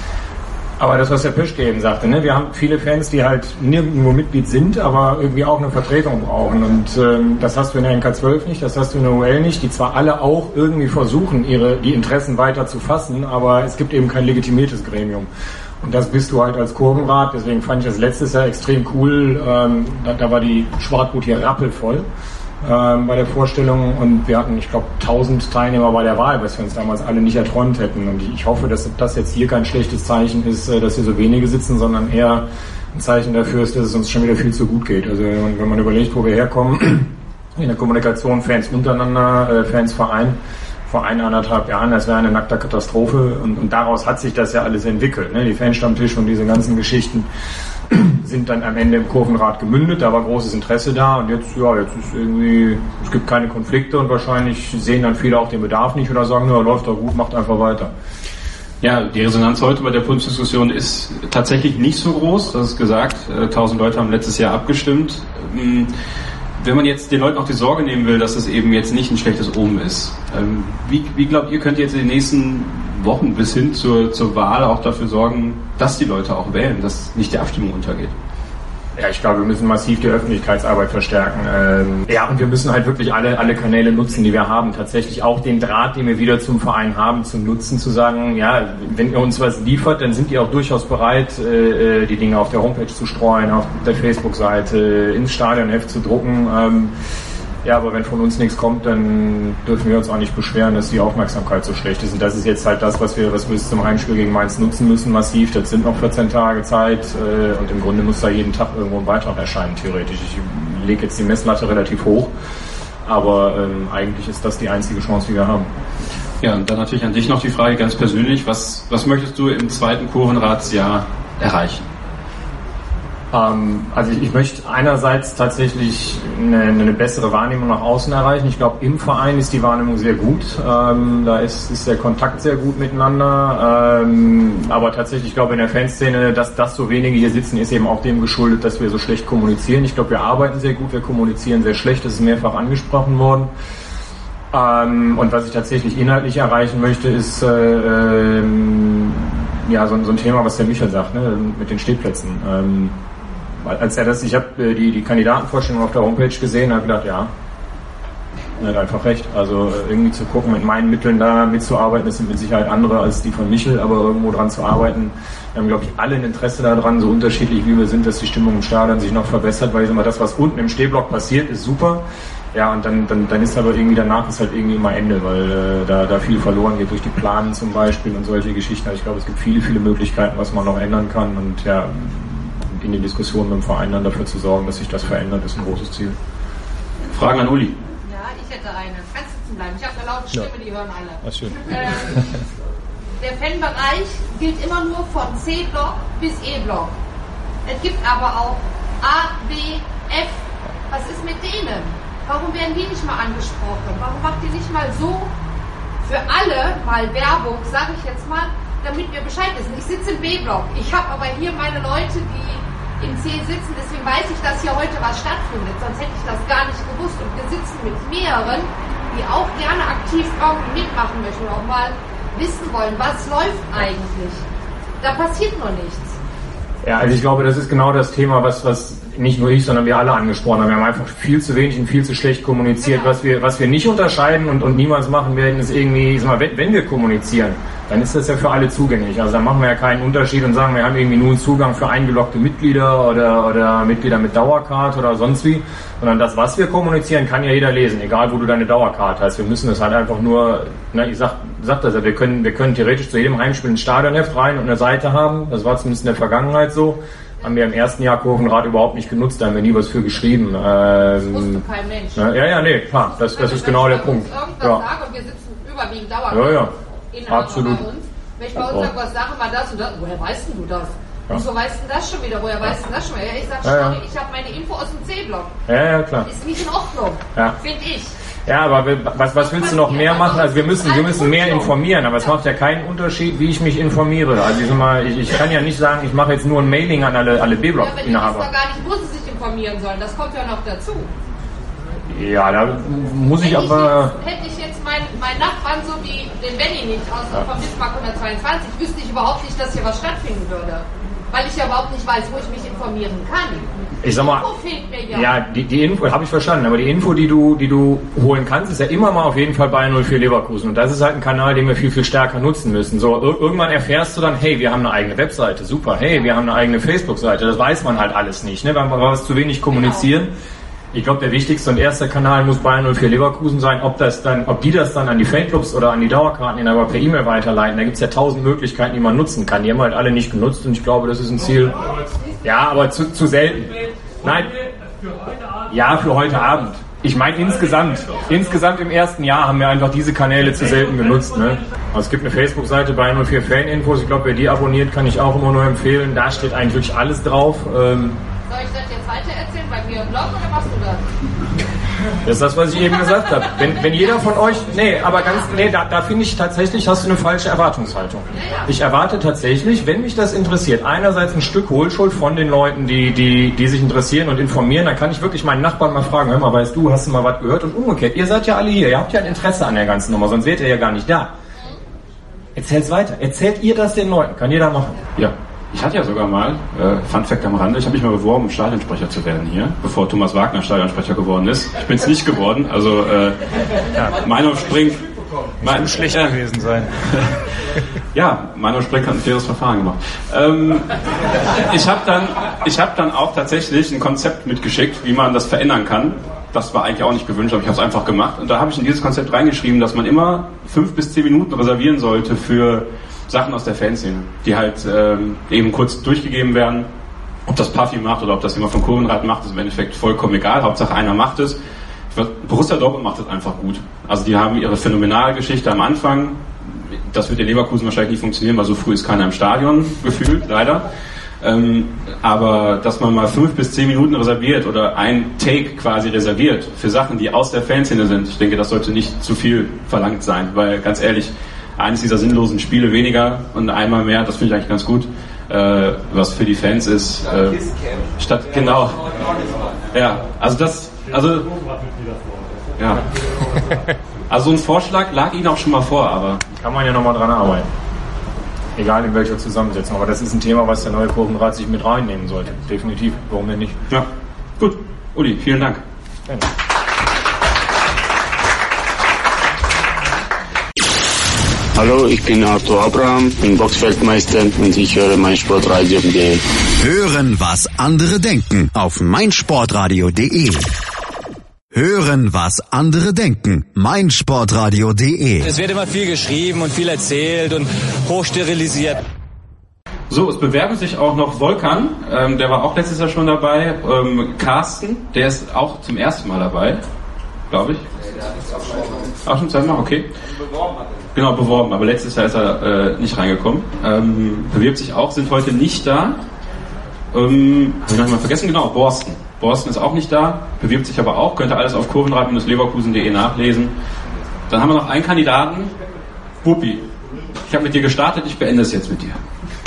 Aber das, was der Pöschke eben sagte, ne? Wir haben viele Fans, die halt nirgendwo Mitglied sind, aber irgendwie auch eine Vertretung brauchen. Und das hast du in der NK12 nicht, das hast du in der OL nicht, die zwar alle auch irgendwie versuchen, die Interessen weiter zu fassen, aber es gibt eben kein legitimiertes Gremium. Und das bist du halt als Kurvenrat, deswegen fand ich das letztes Jahr extrem cool. Da war die Schwartgut hier rappelvoll bei der Vorstellung und wir hatten, ich glaube, 1000 Teilnehmer bei der Wahl, was wir uns damals alle nicht erträumt hätten. Und ich hoffe, dass das jetzt hier kein schlechtes Zeichen ist, dass hier so wenige sitzen, sondern eher ein Zeichen dafür ist, dass es uns schon wieder viel zu gut geht. Also wenn man überlegt, wo wir herkommen, in der Kommunikation, Fans untereinander, Fans Verein, vor 1,5 Jahren, das wäre eine nackte Katastrophe und daraus hat sich das ja alles entwickelt. Ne? Die Fanstammtisch und diese ganzen Geschichten sind dann am Ende im Kurvenrat gemündet, da war großes Interesse da und jetzt ist irgendwie, es gibt keine Konflikte und wahrscheinlich sehen dann viele auch den Bedarf nicht oder sagen, ja, läuft doch gut, macht einfach weiter. Ja, die Resonanz heute bei der Podiumsdiskussion ist tatsächlich nicht so groß, das ist gesagt, 1000 Leute haben letztes Jahr abgestimmt. Wenn man jetzt den Leuten auch die Sorge nehmen will, dass es eben jetzt nicht ein schlechtes Omen ist, wie glaubt ihr, könnt ihr jetzt in den nächsten Wochen bis hin zur Wahl auch dafür sorgen, dass die Leute auch wählen, dass nicht die Abstimmung untergeht? Ja, ich glaube, wir müssen massiv die Öffentlichkeitsarbeit verstärken. Und wir müssen halt wirklich alle Kanäle nutzen, die wir haben. Tatsächlich auch den Draht, den wir wieder zum Verein haben, zum Nutzen, zu sagen, ja, wenn ihr uns was liefert, dann sind ihr auch durchaus bereit, die Dinge auf der Homepage zu streuen, auf der Facebook-Seite, ins Stadionheft zu drucken. Aber wenn von uns nichts kommt, dann dürfen wir uns auch nicht beschweren, dass die Aufmerksamkeit so schlecht ist. Und das ist jetzt halt das, was wir bis zum Heimspiel gegen Mainz nutzen müssen, massiv. Das sind noch 14 Tage Zeit und im Grunde muss da jeden Tag irgendwo ein Beitrag erscheinen, theoretisch. Ich lege jetzt die Messlatte relativ hoch, aber eigentlich ist das die einzige Chance, die wir haben. Ja, und dann natürlich an dich noch die Frage ganz persönlich, was möchtest du im zweiten Kurvenratsjahr erreichen? Also ich möchte einerseits tatsächlich eine bessere Wahrnehmung nach außen erreichen. Ich glaube, im Verein ist die Wahrnehmung sehr gut. Da ist der Kontakt sehr gut miteinander. Aber tatsächlich, ich glaube, in der Fanszene, dass so wenige hier sitzen, ist eben auch dem geschuldet, dass wir so schlecht kommunizieren. Ich glaube, wir arbeiten sehr gut, wir kommunizieren sehr schlecht. Das ist mehrfach angesprochen worden. Und was ich tatsächlich inhaltlich erreichen möchte, ist so ein Thema, was der Michael sagt, ne, mit den Stehplätzen. Ich habe die Kandidatenvorstellung auf der Homepage gesehen und habe gedacht, ja, er hat einfach recht. Also irgendwie zu gucken, mit meinen Mitteln da mitzuarbeiten, das sind mit Sicherheit andere als die von Michel, aber irgendwo dran zu arbeiten. Wir haben, glaube ich, alle ein Interesse daran, so unterschiedlich wie wir sind, dass die Stimmung im Stadion sich noch verbessert, weil ich sag mal, das, was unten im Stehblock passiert, ist super. Ja, und dann ist aber irgendwie danach ist halt irgendwie immer Ende, weil da viel verloren geht durch die Planen zum Beispiel und solche Geschichten. Also ich glaube, es gibt viele, viele Möglichkeiten, was man noch ändern kann und ja, in den Diskussionen mit dem Verein dann dafür zu sorgen, dass sich das verändert, ist ein großes Ziel. Fragen an Uli. Ja, ich hätte eine. Kannst sitzen bleiben. Ich habe eine laute Stimme, die hören alle. Ach, schön. Der Fanbereich gilt immer nur von C-Block bis E-Block. Es gibt aber auch A, B, F. Was ist mit denen? Warum werden die nicht mal angesprochen? Warum macht ihr nicht mal so für alle mal Werbung, sage ich jetzt mal, damit wir Bescheid wissen? Ich sitze im B-Block. Ich habe aber hier meine Leute, die im C sitzen, deswegen weiß ich, dass hier heute was stattfindet. Sonst hätte ich das gar nicht gewusst. Und wir sitzen mit mehreren, die auch gerne aktiv irgendwie mitmachen möchten und auch mal wissen wollen, was läuft eigentlich. Da passiert nur nichts. Ja, also ich glaube, das ist genau das Thema, was nicht nur ich, sondern wir alle angesprochen haben. Wir haben einfach viel zu wenig und viel zu schlecht kommuniziert. Genau. Was wir nicht unterscheiden und niemals machen werden, ist irgendwie, ich sag mal, wenn wir kommunizieren, dann ist das ja für alle zugänglich. Also dann machen wir ja keinen Unterschied und sagen, wir haben irgendwie nur einen Zugang für eingeloggte Mitglieder oder Mitglieder mit Dauerkarte oder sonst wie. Sondern das, was wir kommunizieren, kann ja jeder lesen, egal wo du deine Dauerkarte hast. Wir müssen das halt einfach nur, ich sag das ja, wir können theoretisch zu jedem Heimspiel ein Stadionheft rein und eine Seite haben. Das war zumindest in der Vergangenheit so. Haben wir im ersten Jahr Kurvenrat überhaupt nicht genutzt, da haben wir nie was für geschrieben. Das wusste kein Mensch. Nee, klar, das ist genau der Punkt. Wenn ich sagen und wir sitzen überwiegend Dauerkarte. Absolut. Bei uns. Wenn ich bei uns sage, was sagen wir das und das, woher weißt denn du das? Ja. Wieso weißt du das schon wieder? Woher weißt du das schon wieder? Ich sag, sorry, ich habe meine Info aus dem C-Block. Ja, klar. Ist nicht in Ordnung, finde ich. Ja, aber was willst du noch mehr machen? Also wir müssen mehr informieren, aber es macht ja keinen Unterschied, wie ich mich informiere. Also ich kann ja nicht sagen, ich mache jetzt nur ein Mailing an alle B-Block-Inhaber. Ja, aber die wissen doch gar nicht, wo sie sich informieren sollen. Das kommt ja noch dazu. Ja, da muss ich aber... Hätte ich jetzt meinen Nachbarn so wie den Benny nicht von Bismarck 122, wüsste ich überhaupt nicht, dass hier was stattfinden würde. Weil ich ja überhaupt nicht weiß, wo ich mich informieren kann. Ich sag mal, die Info fehlt mir ja. Ja, die Info habe ich verstanden, aber die Info, die du holen kannst, ist ja immer mal auf jeden Fall bei 04 Leverkusen. Und das ist halt ein Kanal, den wir viel, viel stärker nutzen müssen. So, irgendwann erfährst du dann, hey, wir haben eine eigene Webseite, super, hey, wir haben eine eigene Facebook-Seite. Das weiß man halt alles nicht, ne? Weil wir zu wenig kommunizieren. Genau. Ich glaube, der wichtigste und erste Kanal muss Bayern 04 Leverkusen sein. Ob die das dann an die Fanclubs oder an die Dauerkarten aber per E-Mail weiterleiten, da gibt's ja 1000 Möglichkeiten, die man nutzen kann. Die haben halt alle nicht genutzt und ich glaube, das ist ein Ziel. Ja, aber zu selten. Nein. Ja, für heute Abend. Ich meine insgesamt im ersten Jahr haben wir einfach diese Kanäle zu selten genutzt. Ne? Also es gibt eine Facebook-Seite bei 04 Faninfos. Ich glaube, wer die abonniert, kann ich auch immer nur empfehlen. Da steht eigentlich wirklich alles drauf. Soll ich das jetzt weiter erzählen bei mir im Blog oder machst du das? Das ist das, was ich eben gesagt habe. Wenn jeder von euch, da finde ich tatsächlich, hast du eine falsche Erwartungshaltung. Ich erwarte tatsächlich, wenn mich das interessiert, einerseits ein Stück Hohlschuld von den Leuten, die sich interessieren und informieren, dann kann ich wirklich meinen Nachbarn mal fragen, hör mal, weißt du, hast du mal was gehört? Und umgekehrt, ihr seid ja alle hier, ihr habt ja ein Interesse an der ganzen Nummer, sonst wärt ihr ja gar nicht da. Erzählt's weiter. Erzählt ihr das den Leuten? Kann jeder machen. Ja. Ich hatte ja sogar mal, Fun Fact am Rande, ich habe mich mal beworben, um Stadionsprecher zu werden hier, bevor Thomas Wagner Stadionsprecher geworden ist. Ich bin es nicht geworden, also Meinung springt... Muss schlechter gewesen sein. Ja, Meinung springt hat ein faires Verfahren gemacht. Ich hab dann auch tatsächlich ein Konzept mitgeschickt, wie man das verändern kann. Das war eigentlich auch nicht gewünscht, aber ich habe es einfach gemacht. Und da habe ich in dieses Konzept reingeschrieben, dass man immer 5 bis 10 Minuten reservieren sollte für Sachen aus der Fanszene, die halt eben kurz durchgegeben werden. Ob das Puffy macht oder ob das jemand von Kurvenrad macht, ist im Endeffekt vollkommen egal. Hauptsache einer macht es. Borussia Dortmund macht das einfach gut. Also die haben ihre phänomenale Geschichte am Anfang. Das wird in Leverkusen wahrscheinlich nicht funktionieren, weil so früh ist keiner im Stadion gefühlt, leider. Aber dass man mal 5 bis 10 Minuten reserviert oder ein Take quasi reserviert für Sachen, die aus der Fanszene sind, ich denke, das sollte nicht zu viel verlangt sein, weil ganz ehrlich, eines dieser sinnlosen Spiele weniger und einmal mehr, das finde ich eigentlich ganz gut, was für die Fans ist, genau. Ja, also ein Vorschlag lag Ihnen auch schon mal vor, aber... Kann man ja nochmal dran arbeiten. Egal in welcher Zusammensetzung, aber das ist ein Thema, was der neue Kurvenrat sich mit reinnehmen sollte. Definitiv, warum denn nicht? Ja, gut. Uli, vielen Dank. Gerne. Hallo, ich bin Arthur Abraham, bin Boxfeldmeister und ich höre meinsportradio.de. Hören, was andere denken auf meinsportradio.de. Hören, was andere denken. meinsportradio.de. Es wird immer viel geschrieben und viel erzählt und hochsterilisiert. So, es bewerben sich auch noch Volkan, der war auch letztes Jahr schon dabei. Carsten, der ist auch zum ersten Mal dabei, glaube ich. Auch schon zweimal, okay. Genau, beworben, aber letztes Jahr ist er nicht reingekommen. Bewirbt sich auch, sind heute nicht da. Habe ich noch mal vergessen, genau, Borsten. Borsten ist auch nicht da, bewirbt sich aber auch, könnt ihr alles auf kurvenrad-leverkusen.de nachlesen. Dann haben wir noch einen Kandidaten, Wuppi. Ich habe mit dir gestartet, ich beende es jetzt mit dir.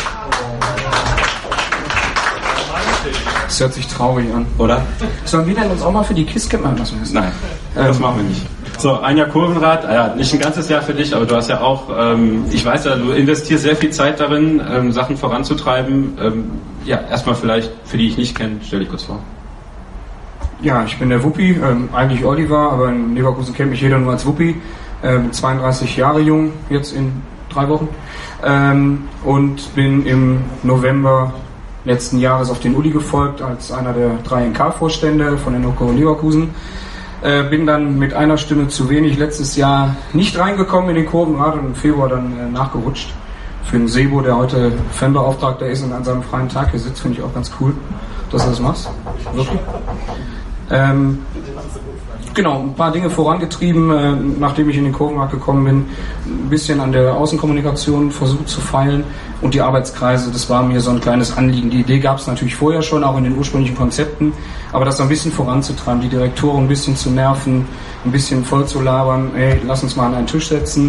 Das hört sich traurig an. Oder? Sollen wir denn uns auch mal für die KISS-Camp anlassen müssen? Nein, das machen wir nicht. So, ein Jahr Kurvenrad, nicht ein ganzes Jahr für dich, aber du hast ja auch, ich weiß ja, du investierst sehr viel Zeit darin, Sachen voranzutreiben. Ja, erstmal vielleicht, für die ich nicht kenne, stell dich kurz vor. Ja, ich bin der Wuppi, eigentlich Oliver, aber in Leverkusen kennt mich jeder nur als Wuppi. 32 Jahre jung, jetzt in 3 Wochen. Und bin im November letzten Jahres auf den Uli gefolgt, als einer der 3 NK-Vorstände von den NOK Leverkusen. Bin dann mit einer Stimme zu wenig letztes Jahr nicht reingekommen in den Kurvenrat und im Februar dann nachgerutscht. Für den Sebo, der heute Fanbeauftragter ist und an seinem freien Tag hier sitzt, finde ich auch ganz cool, dass du das machst. Wirklich. Genau, ein paar Dinge vorangetrieben, nachdem ich in den Kurvenrad gekommen bin, ein bisschen an der Außenkommunikation versucht zu feilen und die Arbeitskreise, das war mir so ein kleines Anliegen. Die Idee gab es natürlich vorher schon, auch in den ursprünglichen Konzepten, aber das so ein bisschen voranzutreiben, die Direktoren ein bisschen zu nerven, ein bisschen voll zu labern, hey, lass uns mal an einen Tisch setzen.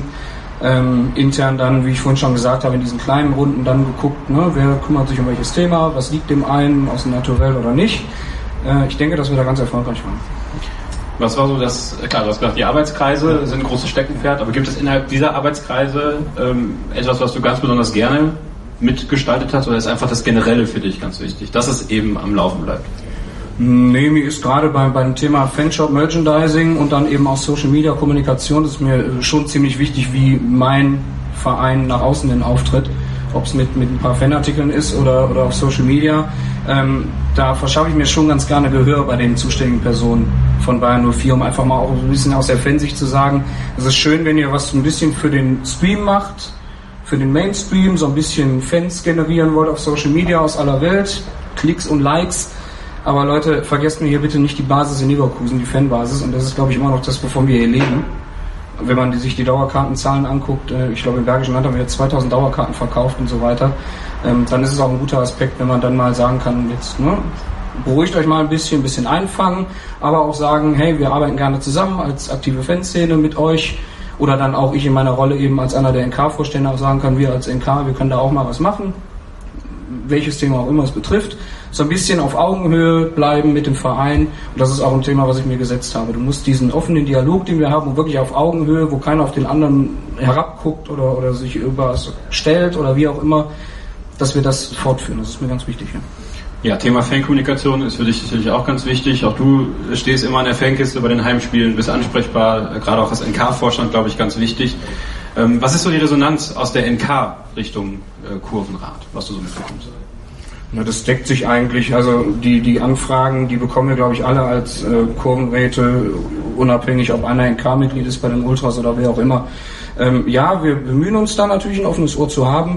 Intern dann, wie ich vorhin schon gesagt habe, in diesen kleinen Runden dann geguckt, ne, wer kümmert sich um welches Thema, was liegt dem einen aus dem Naturell oder nicht. Ich denke, dass wir da ganz erfolgreich waren. Was war so das, klar, du hast gesagt, die Arbeitskreise sind ein großes Steckenpferd, aber gibt es innerhalb dieser Arbeitskreise etwas, was du ganz besonders gerne mitgestaltet hast, oder ist einfach das Generelle für dich ganz wichtig, dass es eben am Laufen bleibt? Nee, mir ist gerade beim Thema Fanshop Merchandising und dann eben auch Social Media Kommunikation, das ist mir schon ziemlich wichtig, wie mein Verein nach außen hin auftritt, ob es mit ein paar Fanartikeln ist oder auf Social Media. Da verschaffe ich mir schon ganz gerne Gehör bei den zuständigen Personen von Bayern 04, um einfach mal auch ein bisschen aus der Fansicht zu sagen, es ist schön, wenn ihr was ein bisschen für den Stream macht, für den Mainstream, so ein bisschen Fans generieren wollt auf Social Media aus aller Welt, Klicks und Likes. Aber Leute, vergesst mir hier bitte nicht die Basis in Leverkusen, die Fanbasis, und das ist, glaube ich, immer noch das, wovon wir hier leben. Wenn man sich die Dauerkartenzahlen anguckt, ich glaube, im Bergischen Land haben wir jetzt 2000 Dauerkarten verkauft und so weiter, dann ist es auch ein guter Aspekt, wenn man dann mal sagen kann, jetzt, ne, beruhigt euch mal ein bisschen einfangen, aber auch sagen, hey, wir arbeiten gerne zusammen als aktive Fanszene mit euch, oder dann auch ich in meiner Rolle eben als einer der NK-Vorstände auch sagen kann, wir als NK, wir können da auch mal was machen, welches Thema auch immer es betrifft, so ein bisschen auf Augenhöhe bleiben mit dem Verein, und das ist auch ein Thema, was ich mir gesetzt habe. Du musst diesen offenen Dialog, den wir haben, wirklich auf Augenhöhe, wo keiner auf den anderen herabguckt oder sich irgendwas stellt oder wie auch immer, dass wir das fortführen. Das ist mir ganz wichtig. Ja, Thema Fankommunikation ist für dich sicherlich auch ganz wichtig. Auch du stehst immer an der Fankiste bei den Heimspielen, bist ansprechbar, gerade auch als NK-Vorstand, glaube ich, ganz wichtig. Was ist so die Resonanz aus der NK Richtung Kurvenrad, was du so mitbekommst? Na, das deckt sich eigentlich, also die Anfragen, die bekommen wir, glaube ich, alle als Kurvenräte, unabhängig, ob einer NK-Mitglied ist bei den Ultras oder wer auch immer. Ja, wir bemühen uns da natürlich ein offenes Ohr zu haben.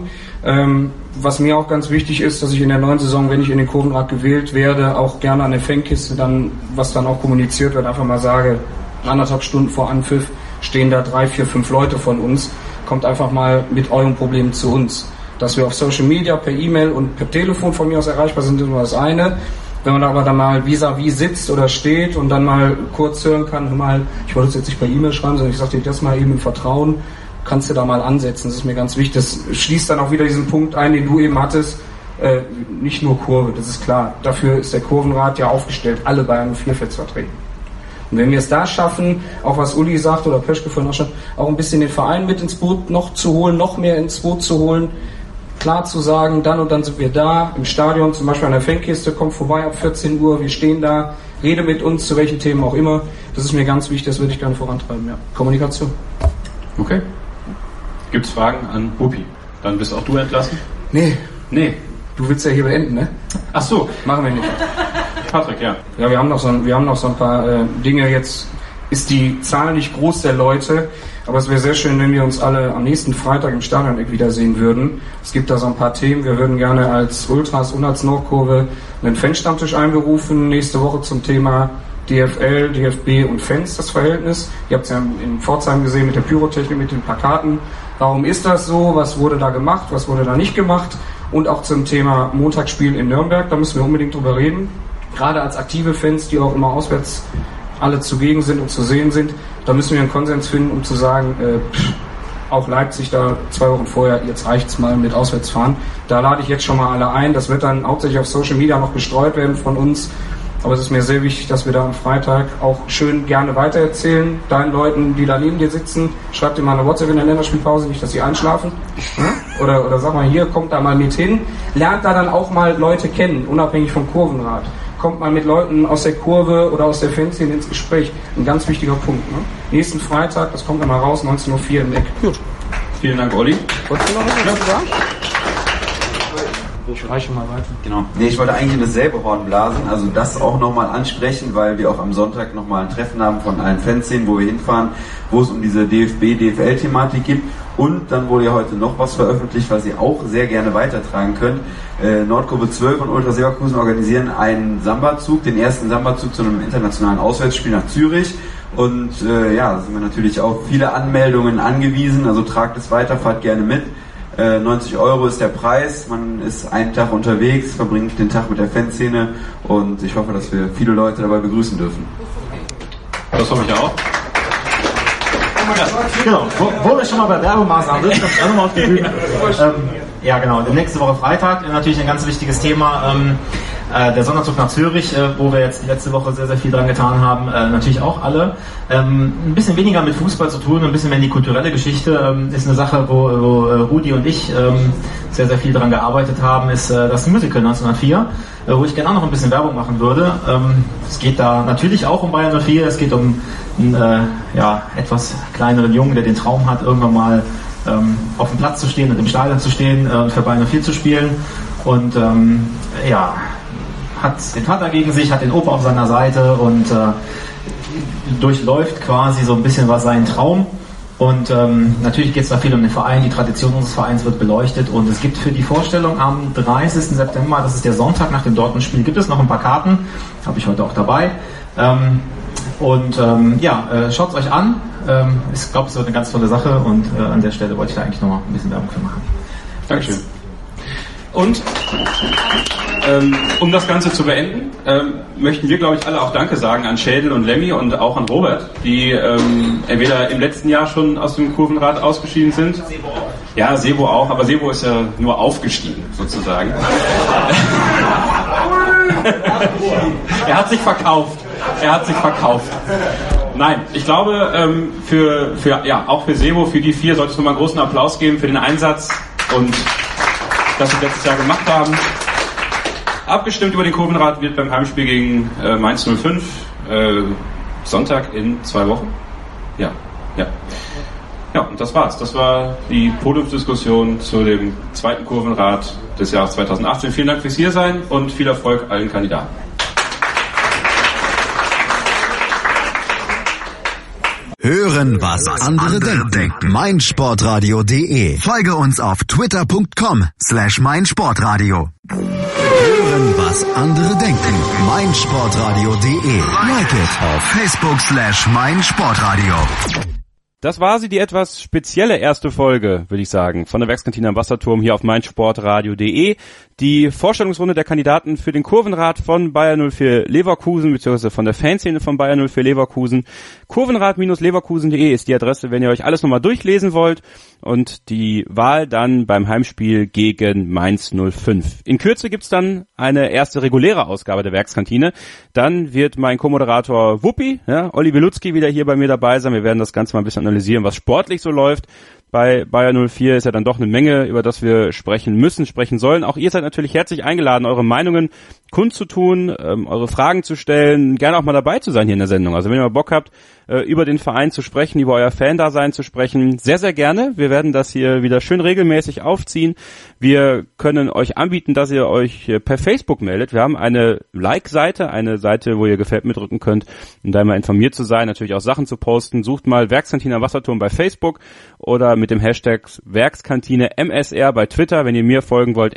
Was mir auch ganz wichtig ist, dass ich in der neuen Saison, wenn ich in den Kurvenrad gewählt werde, auch gerne an der Fankiste dann, was dann auch kommuniziert wird, einfach mal sage, 1,5 Stunden vor Anpfiff stehen da 3, 4, 5 Leute von uns, kommt einfach mal mit euren Problemen zu uns. Dass wir auf Social Media, per E-Mail und per Telefon von mir aus erreichbar sind, ist nur das eine. Wenn man aber dann mal vis-à-vis sitzt oder steht und dann mal kurz hören kann, hör mal, ich wollte es jetzt nicht per E-Mail schreiben, sondern ich sage dir das mal eben im Vertrauen, kannst du da mal ansetzen, das ist mir ganz wichtig. Das schließt dann auch wieder diesen Punkt ein, den du eben hattest, nicht nur Kurve, das ist klar. Dafür ist der Kurvenrat ja aufgestellt, alle Bayern 04-Fans vertreten. Und wenn wir es da schaffen, auch was Uli sagt oder Pöschke vorhin auch schon, auch ein bisschen den Verein mit ins Boot noch zu holen, noch mehr ins Boot zu holen, klar zu sagen, dann und dann sind wir da, im Stadion, zum Beispiel an der Fankiste, kommt vorbei ab 14 Uhr, wir stehen da, rede mit uns, zu welchen Themen auch immer. Das ist mir ganz wichtig, das würde ich gerne vorantreiben, ja. Kommunikation. Okay. Gibt's Fragen an Bupi? Dann bist auch du entlassen? Nee. Nee. Du willst ja hier beenden, ne? Ach so. Machen wir nicht. Patrick, ja. Ja, wir haben noch so ein paar Dinge. Jetzt ist die Zahl nicht groß der Leute, aber es wäre sehr schön, wenn wir uns alle am nächsten Freitag im Stadion wiedersehen würden. Es gibt da so ein paar Themen. Wir würden gerne als Ultras und als Nordkurve einen Fanstammtisch einberufen, nächste Woche zum Thema DFL, DFB und Fans, das Verhältnis. Ihr habt es ja in Pforzheim gesehen mit der Pyrotechnik, mit den Plakaten. Warum ist das so? Was wurde da gemacht? Was wurde da nicht gemacht? Und auch zum Thema Montagsspiel in Nürnberg, da müssen wir unbedingt drüber reden. Gerade als aktive Fans, die auch immer auswärts alle zugegen sind und zu sehen sind, da müssen wir einen Konsens finden, um zu sagen, auch Leipzig da 2 Wochen vorher, jetzt reicht's mal mit Auswärtsfahren. Da lade ich jetzt schon mal alle ein. Das wird dann hauptsächlich auf Social Media noch gestreut werden von uns. Aber es ist mir sehr wichtig, dass wir da am Freitag auch schön gerne weitererzählen. Deinen Leuten, die da neben dir sitzen, schreib dir mal eine WhatsApp in der Länderspielpause, nicht, dass sie einschlafen. Oder sag mal, hier, kommt da mal mit hin. Lernt da dann auch mal Leute kennen, unabhängig vom Kurvenrad. Kommt mal mit Leuten aus der Kurve oder aus der Fanszene ins Gespräch. Ein ganz wichtiger Punkt. Ne? Nächsten Freitag, das kommt dann mal raus, 19.04 Uhr im Eck. Gut. Vielen Dank, Olli. Wolltest du noch was sagen? Ich reiche mal weiter. Genau. Nee, ich wollte eigentlich in dasselbe Horn blasen, also das auch nochmal ansprechen, weil wir auch am Sonntag nochmal ein Treffen haben von allen Fanszenen, wo wir hinfahren, wo es um diese DFB-DFL-Thematik geht. Und dann wurde ja heute noch was veröffentlicht, was ihr auch sehr gerne weitertragen könnt. Nordkurve 12 und Ultras Leverkusen organisieren einen Samba-Zug, den ersten Samba-Zug zu einem internationalen Auswärtsspiel nach Zürich. Und ja, sind wir natürlich auf viele Anmeldungen angewiesen, also tragt es weiter, fahrt gerne mit. 90 € ist der Preis, man ist einen Tag unterwegs, verbringt den Tag mit der Fanszene und ich hoffe, dass wir viele Leute dabei begrüßen dürfen. Das hoffe ich auch. Genau, wo wir schon mal bei Werbemaßnahmen sind, kommt auch nochmal auf die Bühne. Ja genau, nächste Woche Freitag, natürlich ein ganz wichtiges Thema. Der Sonderzug nach Zürich, wo wir jetzt die letzte Woche sehr, sehr viel dran getan haben, natürlich auch alle. Ein bisschen weniger mit Fußball zu tun, ein bisschen mehr in die kulturelle Geschichte, ist eine Sache, wo Rudi und ich sehr, sehr viel dran gearbeitet haben, ist das Musical 1904, wo ich gerne auch noch ein bisschen Werbung machen würde. Es geht da natürlich auch um Bayern 04, es geht um einen etwas kleineren Jungen, der den Traum hat, irgendwann mal auf dem Platz zu stehen und im Stadion zu stehen und für Bayern 04 zu spielen. Und hat den Vater gegen sich, hat den Opa auf seiner Seite und durchläuft quasi so ein bisschen was seinen Traum. Und natürlich geht es da viel um den Verein, die Tradition unseres Vereins wird beleuchtet und es gibt für die Vorstellung am 30. September, das ist der Sonntag nach dem Dortmund-Spiel, gibt es noch ein paar Karten, habe ich heute auch dabei. Schaut es euch an. Ich glaube, es wird eine ganz tolle Sache und an der Stelle wollte ich da eigentlich noch mal ein bisschen Werbung für machen. Dankeschön. Und um das Ganze zu beenden, möchten wir, glaube ich, alle auch Danke sagen an Schädel und Lemmy und auch an Robert, die entweder im letzten Jahr schon aus dem Kurvenrad ausgeschieden sind. Ja, Sebo auch, aber Sebo ist ja nur aufgestiegen, sozusagen. Er hat sich verkauft. Nein, ich glaube, auch für Sebo, für die 4 sollte es nochmal einen großen Applaus geben für den Einsatz und das wir letztes Jahr gemacht haben. Abgestimmt über den Kurvenrad wird beim Heimspiel gegen Mainz 05 Sonntag in 2 Wochen. Ja, und das war's. Das war die Podiumsdiskussion zu dem zweiten Kurvenrad des Jahres 2018. Vielen Dank fürs Hiersein und viel Erfolg allen Kandidaten. Hören, was andere denken. meinsportradio.de. Folge uns auf twitter.com/meinsportradio. Hören, was andere denken. meinsportradio.de. Like it auf Facebook/meinsportradio. Das war sie, die etwas spezielle erste Folge, würde ich sagen, von der Werkskantine am Wasserturm hier auf meinsportradio.de. Die Vorstellungsrunde der Kandidaten für den Kurvenrad von Bayer 04 Leverkusen, beziehungsweise von der Fanszene von Bayer 04 Leverkusen. Kurvenrad-leverkusen.de ist die Adresse, wenn ihr euch alles nochmal durchlesen wollt. Und die Wahl dann beim Heimspiel gegen Mainz 05. In Kürze gibt's dann eine erste reguläre Ausgabe der Werkskantine. Dann wird mein Co-Moderator Wuppi, Olli Wilutzki, wieder hier bei mir dabei sein. Wir werden das Ganze mal ein bisschen analysieren, was sportlich so läuft. Bei Bayer 04 ist ja dann doch eine Menge, über das wir sprechen müssen, sprechen sollen. Auch ihr seid natürlich herzlich eingeladen, eure Meinungen kundzutun, eure Fragen zu stellen, gerne auch mal dabei zu sein hier in der Sendung. Also wenn ihr mal Bock habt, über den Verein zu sprechen, über euer Fan-Dasein zu sprechen, sehr, sehr gerne. Wir werden das hier wieder schön regelmäßig aufziehen. Wir können euch anbieten, dass ihr euch per Facebook meldet. Wir haben eine Like-Seite, eine Seite, wo ihr Gefällt mir drücken könnt, um da immer informiert zu sein, natürlich auch Sachen zu posten. Sucht mal Werkskantine am Wasserturm bei Facebook oder mit dem Hashtag Werkskantine MSR bei Twitter, wenn ihr mir folgen wollt,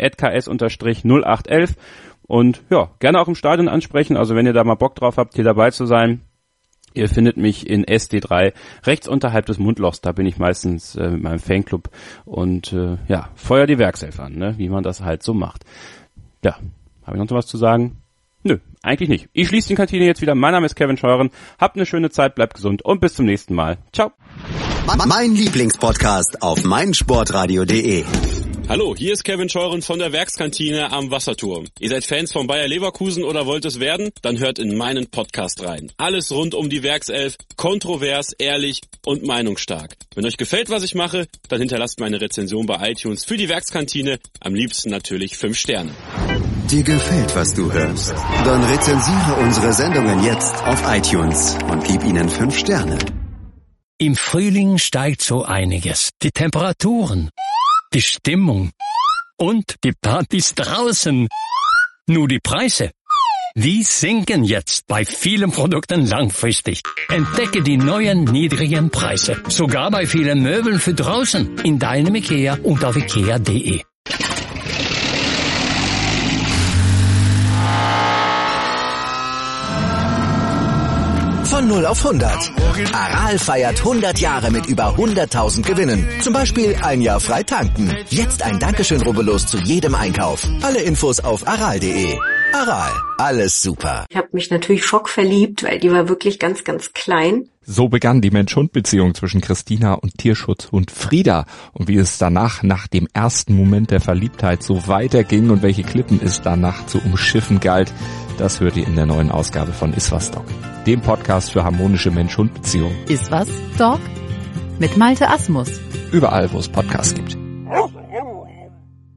@ks_0811. Und ja, gerne auch im Stadion ansprechen. Also wenn ihr da mal Bock drauf habt, hier dabei zu sein. Ihr findet mich in SD3 rechts unterhalb des Mundlochs. Da bin ich meistens mit meinem Fanclub und feuer die Werkself an, ne? Wie man das halt so macht. Ja, habe ich noch was zu sagen? Nö, eigentlich nicht. Ich schließe die Kantine jetzt wieder. Mein Name ist Kevin Scheuren. Habt eine schöne Zeit, bleibt gesund und bis zum nächsten Mal. Ciao. Mein Lieblingspodcast auf meinsportradio.de. Hallo, hier ist Kevin Scheuren von der Werkskantine am Wasserturm. Ihr seid Fans von Bayer Leverkusen oder wollt es werden? Dann hört in meinen Podcast rein. Alles rund um die Werkself, kontrovers, ehrlich und meinungsstark. Wenn euch gefällt, was ich mache, dann hinterlasst meine Rezension bei iTunes für die Werkskantine. Am liebsten natürlich 5 Sterne. Dir gefällt, was du hörst? Dann rezensiere unsere Sendungen jetzt auf iTunes und gib ihnen 5 Sterne. Im Frühling steigt so einiges. Die Temperaturen, die Stimmung und die Partys draußen. Nur die Preise, die sinken jetzt bei vielen Produkten langfristig. Entdecke die neuen niedrigen Preise, sogar bei vielen Möbeln für draußen in deinem IKEA und auf ikea.de. Von 0 auf 100. Aral feiert 100 Jahre mit über 100.000 Gewinnen. Zum Beispiel ein Jahr frei tanken. Jetzt ein Dankeschön, rubbellos zu jedem Einkauf. Alle Infos auf aral.de. Aral, alles super. Ich habe mich natürlich schockverliebt, weil die war wirklich ganz, ganz klein. So begann die Mensch-Hund-Beziehung zwischen Christina und Tierschutzhund Frieda. Und wie es danach, nach dem ersten Moment der Verliebtheit, so weiterging und welche Klippen es danach zu umschiffen galt, das hört ihr in der neuen Ausgabe von Iswas Dog, dem Podcast für harmonische Mensch-Hund-Beziehungen. Iswas Dog? Mit Malte Asmus. Überall, wo es Podcasts gibt.